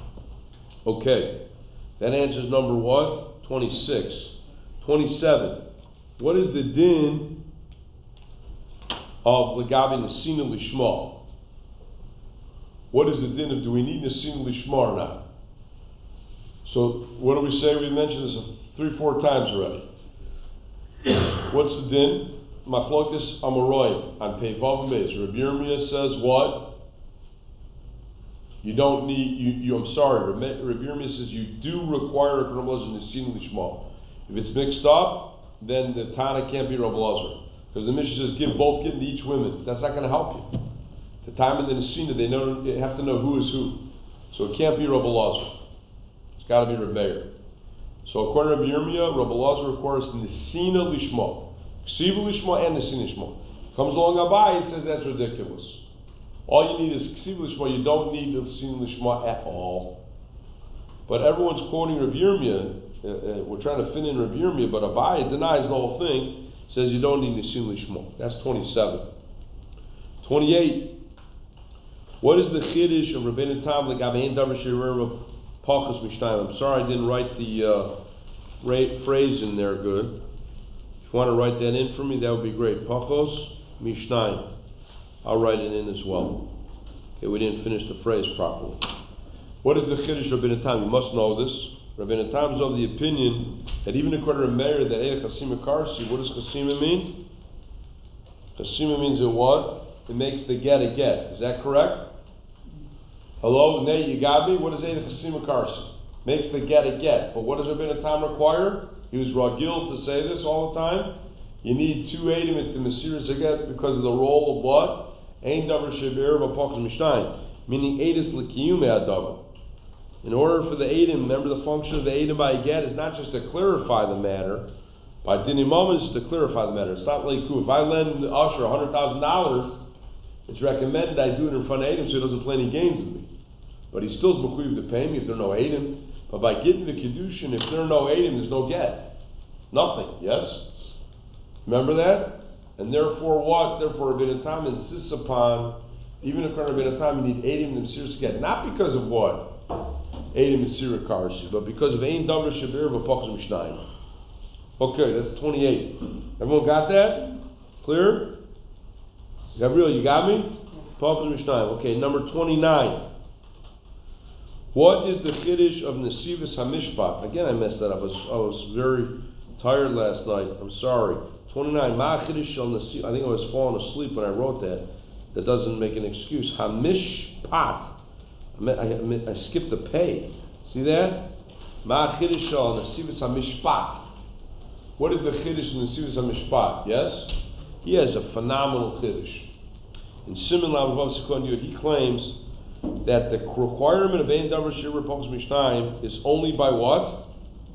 Okay. That answers number what? twenty-six. twenty-seven. What is the din of Legabi Nesina Lishma? What is the din of, do we need Nesina Lishma or not? So, what do we say? We mentioned this three, four times already. What's the din? Machlokes Amoraim on Peivav Beis. Rabbi Yirmiyah says what? You don't need, you, you I'm sorry, Rabbi Yirmiyah says you do require a Nesina Lishma. If it's mixed up, then the Tana can't be Rabbi Lazar. Because the Mishnah says give both get to each woman. That's not going to help you. The time in the Nesina, they, know, they have to know who is who. So it can't be Rabbi Lazar. It's got to be Rebbeir. So according to Rabbi Yirmiyah, Rabbi Lazar requires Nesina Lishma. Ksiva Lishma and Nesina Lishma. Comes along Abai, he says that's ridiculous. All you need is Ksiva Lishma. You don't need Nesina Lishma at all. But everyone's quoting Rabbi Yirmiyah. Uh, uh, we're trying to fit in Rabbi Yirmiyah, but Abai denies the whole thing, says you don't need Nesina Lishma. That's twenty-seven. twenty-eight. What is the Chiddush of Rabbeinu Tam Legabein Davar She'er Pachas Mishnayim? I'm sorry I didn't write the uh, ra- phrase in there good. If you want to write that in for me, that would be great. Pachos Mishnayim. I'll write it in as well. Okay, we didn't finish the phrase properly. What is the Chiddush of Rabbeinu Tam? You must know this. Rabbeinu Tam is of the opinion that even according to Meir, that Eid Chasima Karsi, what does Chasima mean? Chasima means it what? It makes the get a get. Is that correct? Hello, Nate, you got me? What does Eid Chasima Karsi? Makes the get a get. But what does Rabbeinu Tam require? He was ragil to say this all the time. You need two Eidim at the Mesiras Zaget because of the role of what? Ein Davar She'er V'Pachas Mishnayim. Meaning Eidis L'Kiyum Adavar. In order for the Eidim, remember the function of the Eidim by get is not just to clarify the matter. By Dinimam is to clarify the matter. It's not like if I lend the usher one hundred thousand dollars it's recommended I do it in front of Eidim so he doesn't play any games with me. But he still's mechuyev to pay me if there are no Eidim. But by getting the Kiddushin, if there are no Eidim, there's no get. Nothing, yes? Remember that? And therefore what? Therefore Rabbeinu Tam insists upon, even if Rabbeinu Tam you need Eidim and Mesiras get, not because of what? Eidim Mesiras Karshi, but because of Ein Davar Shabir V'Pochs Mishnayim. Okay, that's twenty-eight. Everyone got that? Clear? Gabriel, you got me? Pochs Mishnayim. Okay, number twenty-nine. What is the Chiddush of Nesivus HaMishpat? Again, I messed that up. I was, I was very tired last night. I'm sorry. twenty-nine. Ma Chiddush Shel Nesivus. I think I was falling asleep when I wrote that. That doesn't make an excuse. HaMishpat. I, I, I skipped the pay. See that? Ma Chiddush Shel Nesivus HaMishpat. What is the Chiddush in Nesivus HaMishpat? Yes? He has a phenomenal Chiddush. In Siman Lav Vav Sekon Yud, he claims that the requirement of Ein Davar Shir Pochs Mishnayim is only by what?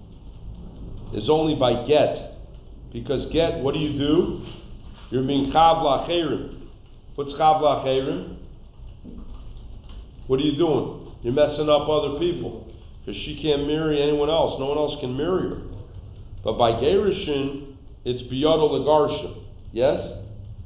Is only by get. Because get, what do you do? You're being Chav L'Acherim. What's Chav L'Acherim? What are you doing? You're messing up other people. Because she can't marry anyone else. No one else can marry her. But by Gerushin, it's Biyado L'Garsha. Yes?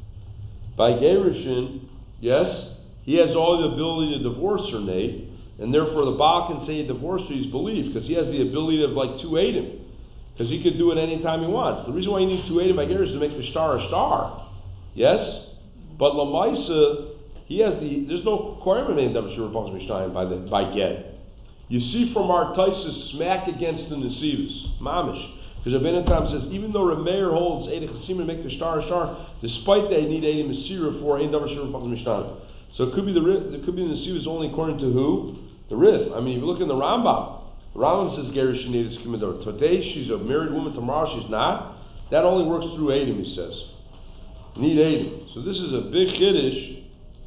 By Gerushin, yes? He has all the ability to divorce her, Nate, and therefore the Baal can say he divorced her, he's believed, because he has the ability of like two Eidim, because he could do it any time he wants. The reason why he needs two Eidim by Gerushin is to make the star a star. Yes? But Lamaisa, he has the, there's no requirement in Davar Shir Pochs Mishnayim by the by get. You see from our Taisus smack against the Nesivus, Mamish. Because Rabbeinu Tam says, even though Rameir holds Eidei Chasim to make the star a star, despite that, they need Eidei Mesira for Ein Davar Shir Pochs Mishnayim. So it could be the it could be the Nesivus only according to who? The Rif. I mean, if you look in the Rambam, the Rambam says Gerushin needed Kimidor. Today she's a married woman, tomorrow she's not. That only works through Eidim, he says. Need Eidim. So this is a big Kiddush.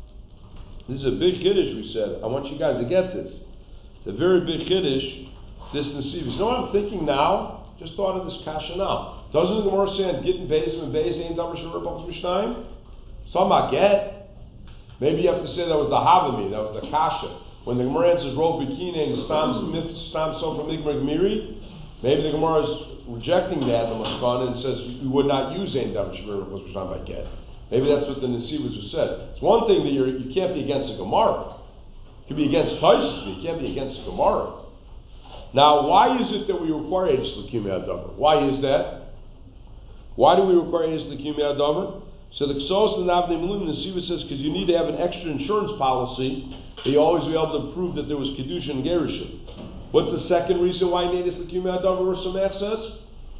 This is a big Kiddush, we said. I want you guys to get this. It's a very big Kiddush, this Nesivus. You know what I'm thinking now? Just thought of this kasha now. Doesn't the Gemara say on Gittin Beis and Beis Ein Davar Shir Pochs Mishnayim? It's talking about get. Maybe you have to say that was the Havami, that was the kasha. When the Gemara answers Rov Bikine and Stam Stam So from Igmar Gmiri, maybe the Gemara is rejecting that the Maskana and says you would not use Ein Davar Shir Pochs Mishnayim by get. Maybe that's what the Nesivus was said. It's one thing that you're, you can't be against a Gemara. You can be against Taisus, but you can't be against a Gemara. Now, why is it that we require Eidus L'Kiyum Adavar? Why is that? Why do we require Eidus L'Kiyum Adavar? So the Ksos and Avnei Meluim, the Siva says, because you need to have an extra insurance policy, that you always be able to prove that there was Kedusha and Gerushin. What's the second reason why you need Eidus L'Kiyum Adavar, Samach says?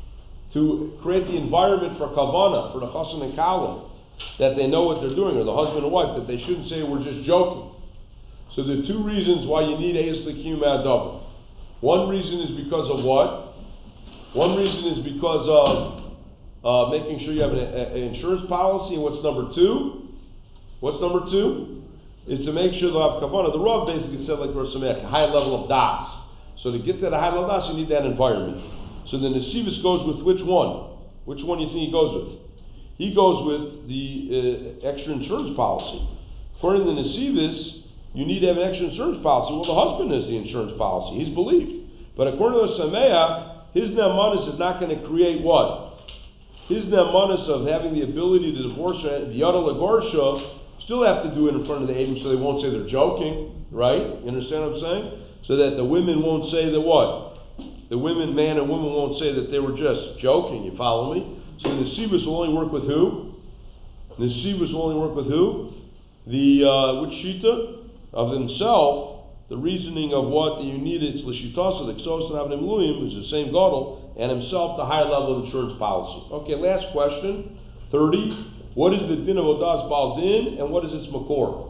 To create the environment for Kavana, for the Chassan and Kalim, that they know what they're doing, or the husband and wife, that they shouldn't say we're just joking. So there are two reasons why you need Eidus L'Kiyum Adavar. One reason is because of what? One reason is because of uh, making sure you have an, an insurance policy. And what's number two? What's number two? Is to make sure they'll have kavanah. The Rav basically said, like Rosh Samech, a high level of das. So to get that a high level of das, you need that environment. So the Nesivus goes with which one? Which one do you think he goes with? He goes with the uh, extra insurance policy. According to the Nesivus, you need to have an extra insurance policy. Well, the husband has the insurance policy. He's believed. But according to the Sameach, his nemanis is not going to create what? His nemanis of having the ability to divorce the Yada Lagorsha, still have to do it in front of the Eidim so they won't say they're joking, right? You understand what I'm saying? So that the women won't say that what? The women, man and woman won't say that they were just joking, you follow me? So the Nesivus will only work with who? The Nesivus will only work with who? The, uh, which Shita? Of himself, the reasoning of what you needed, it's l'shitasa, the ksos and avnei meluim, is the same gadol, and himself the high level of insurance policy. Okay, last question, thirty. What is the din of Odas Baal Din, and what is its makor?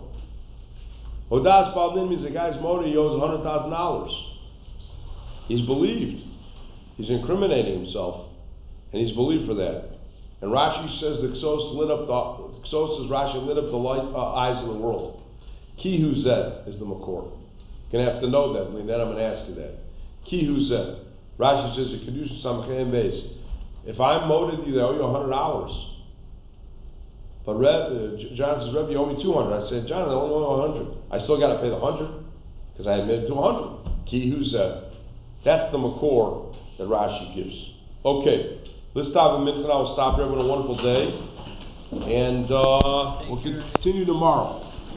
Odas Baal Din means the guy's motor, he owes one hundred thousand dollars. He's believed. He's incriminating himself, and he's believed for that. And Rashi says the ksos lit up the, the ksos says Rashi lit up the light, uh, eyes of the world. Kihu Zed is the makor. You're going to have to know that, and then I'm going to ask you that. Kihu Zed. Rashi says, the Kedusha Samchem Beis. If I'm moted you, they owe you one hundred dollars. But Reb, uh, J- John says, Reb, you owe me two hundred. I said, John, I only owe one hundred. I still got to pay the one hundred because I admitted to one hundred. Ki Huza. That's the makor that Rashi gives. Okay, let's stop in Mincha. We'll stop here. Have a wonderful day. And uh, we'll continue tomorrow.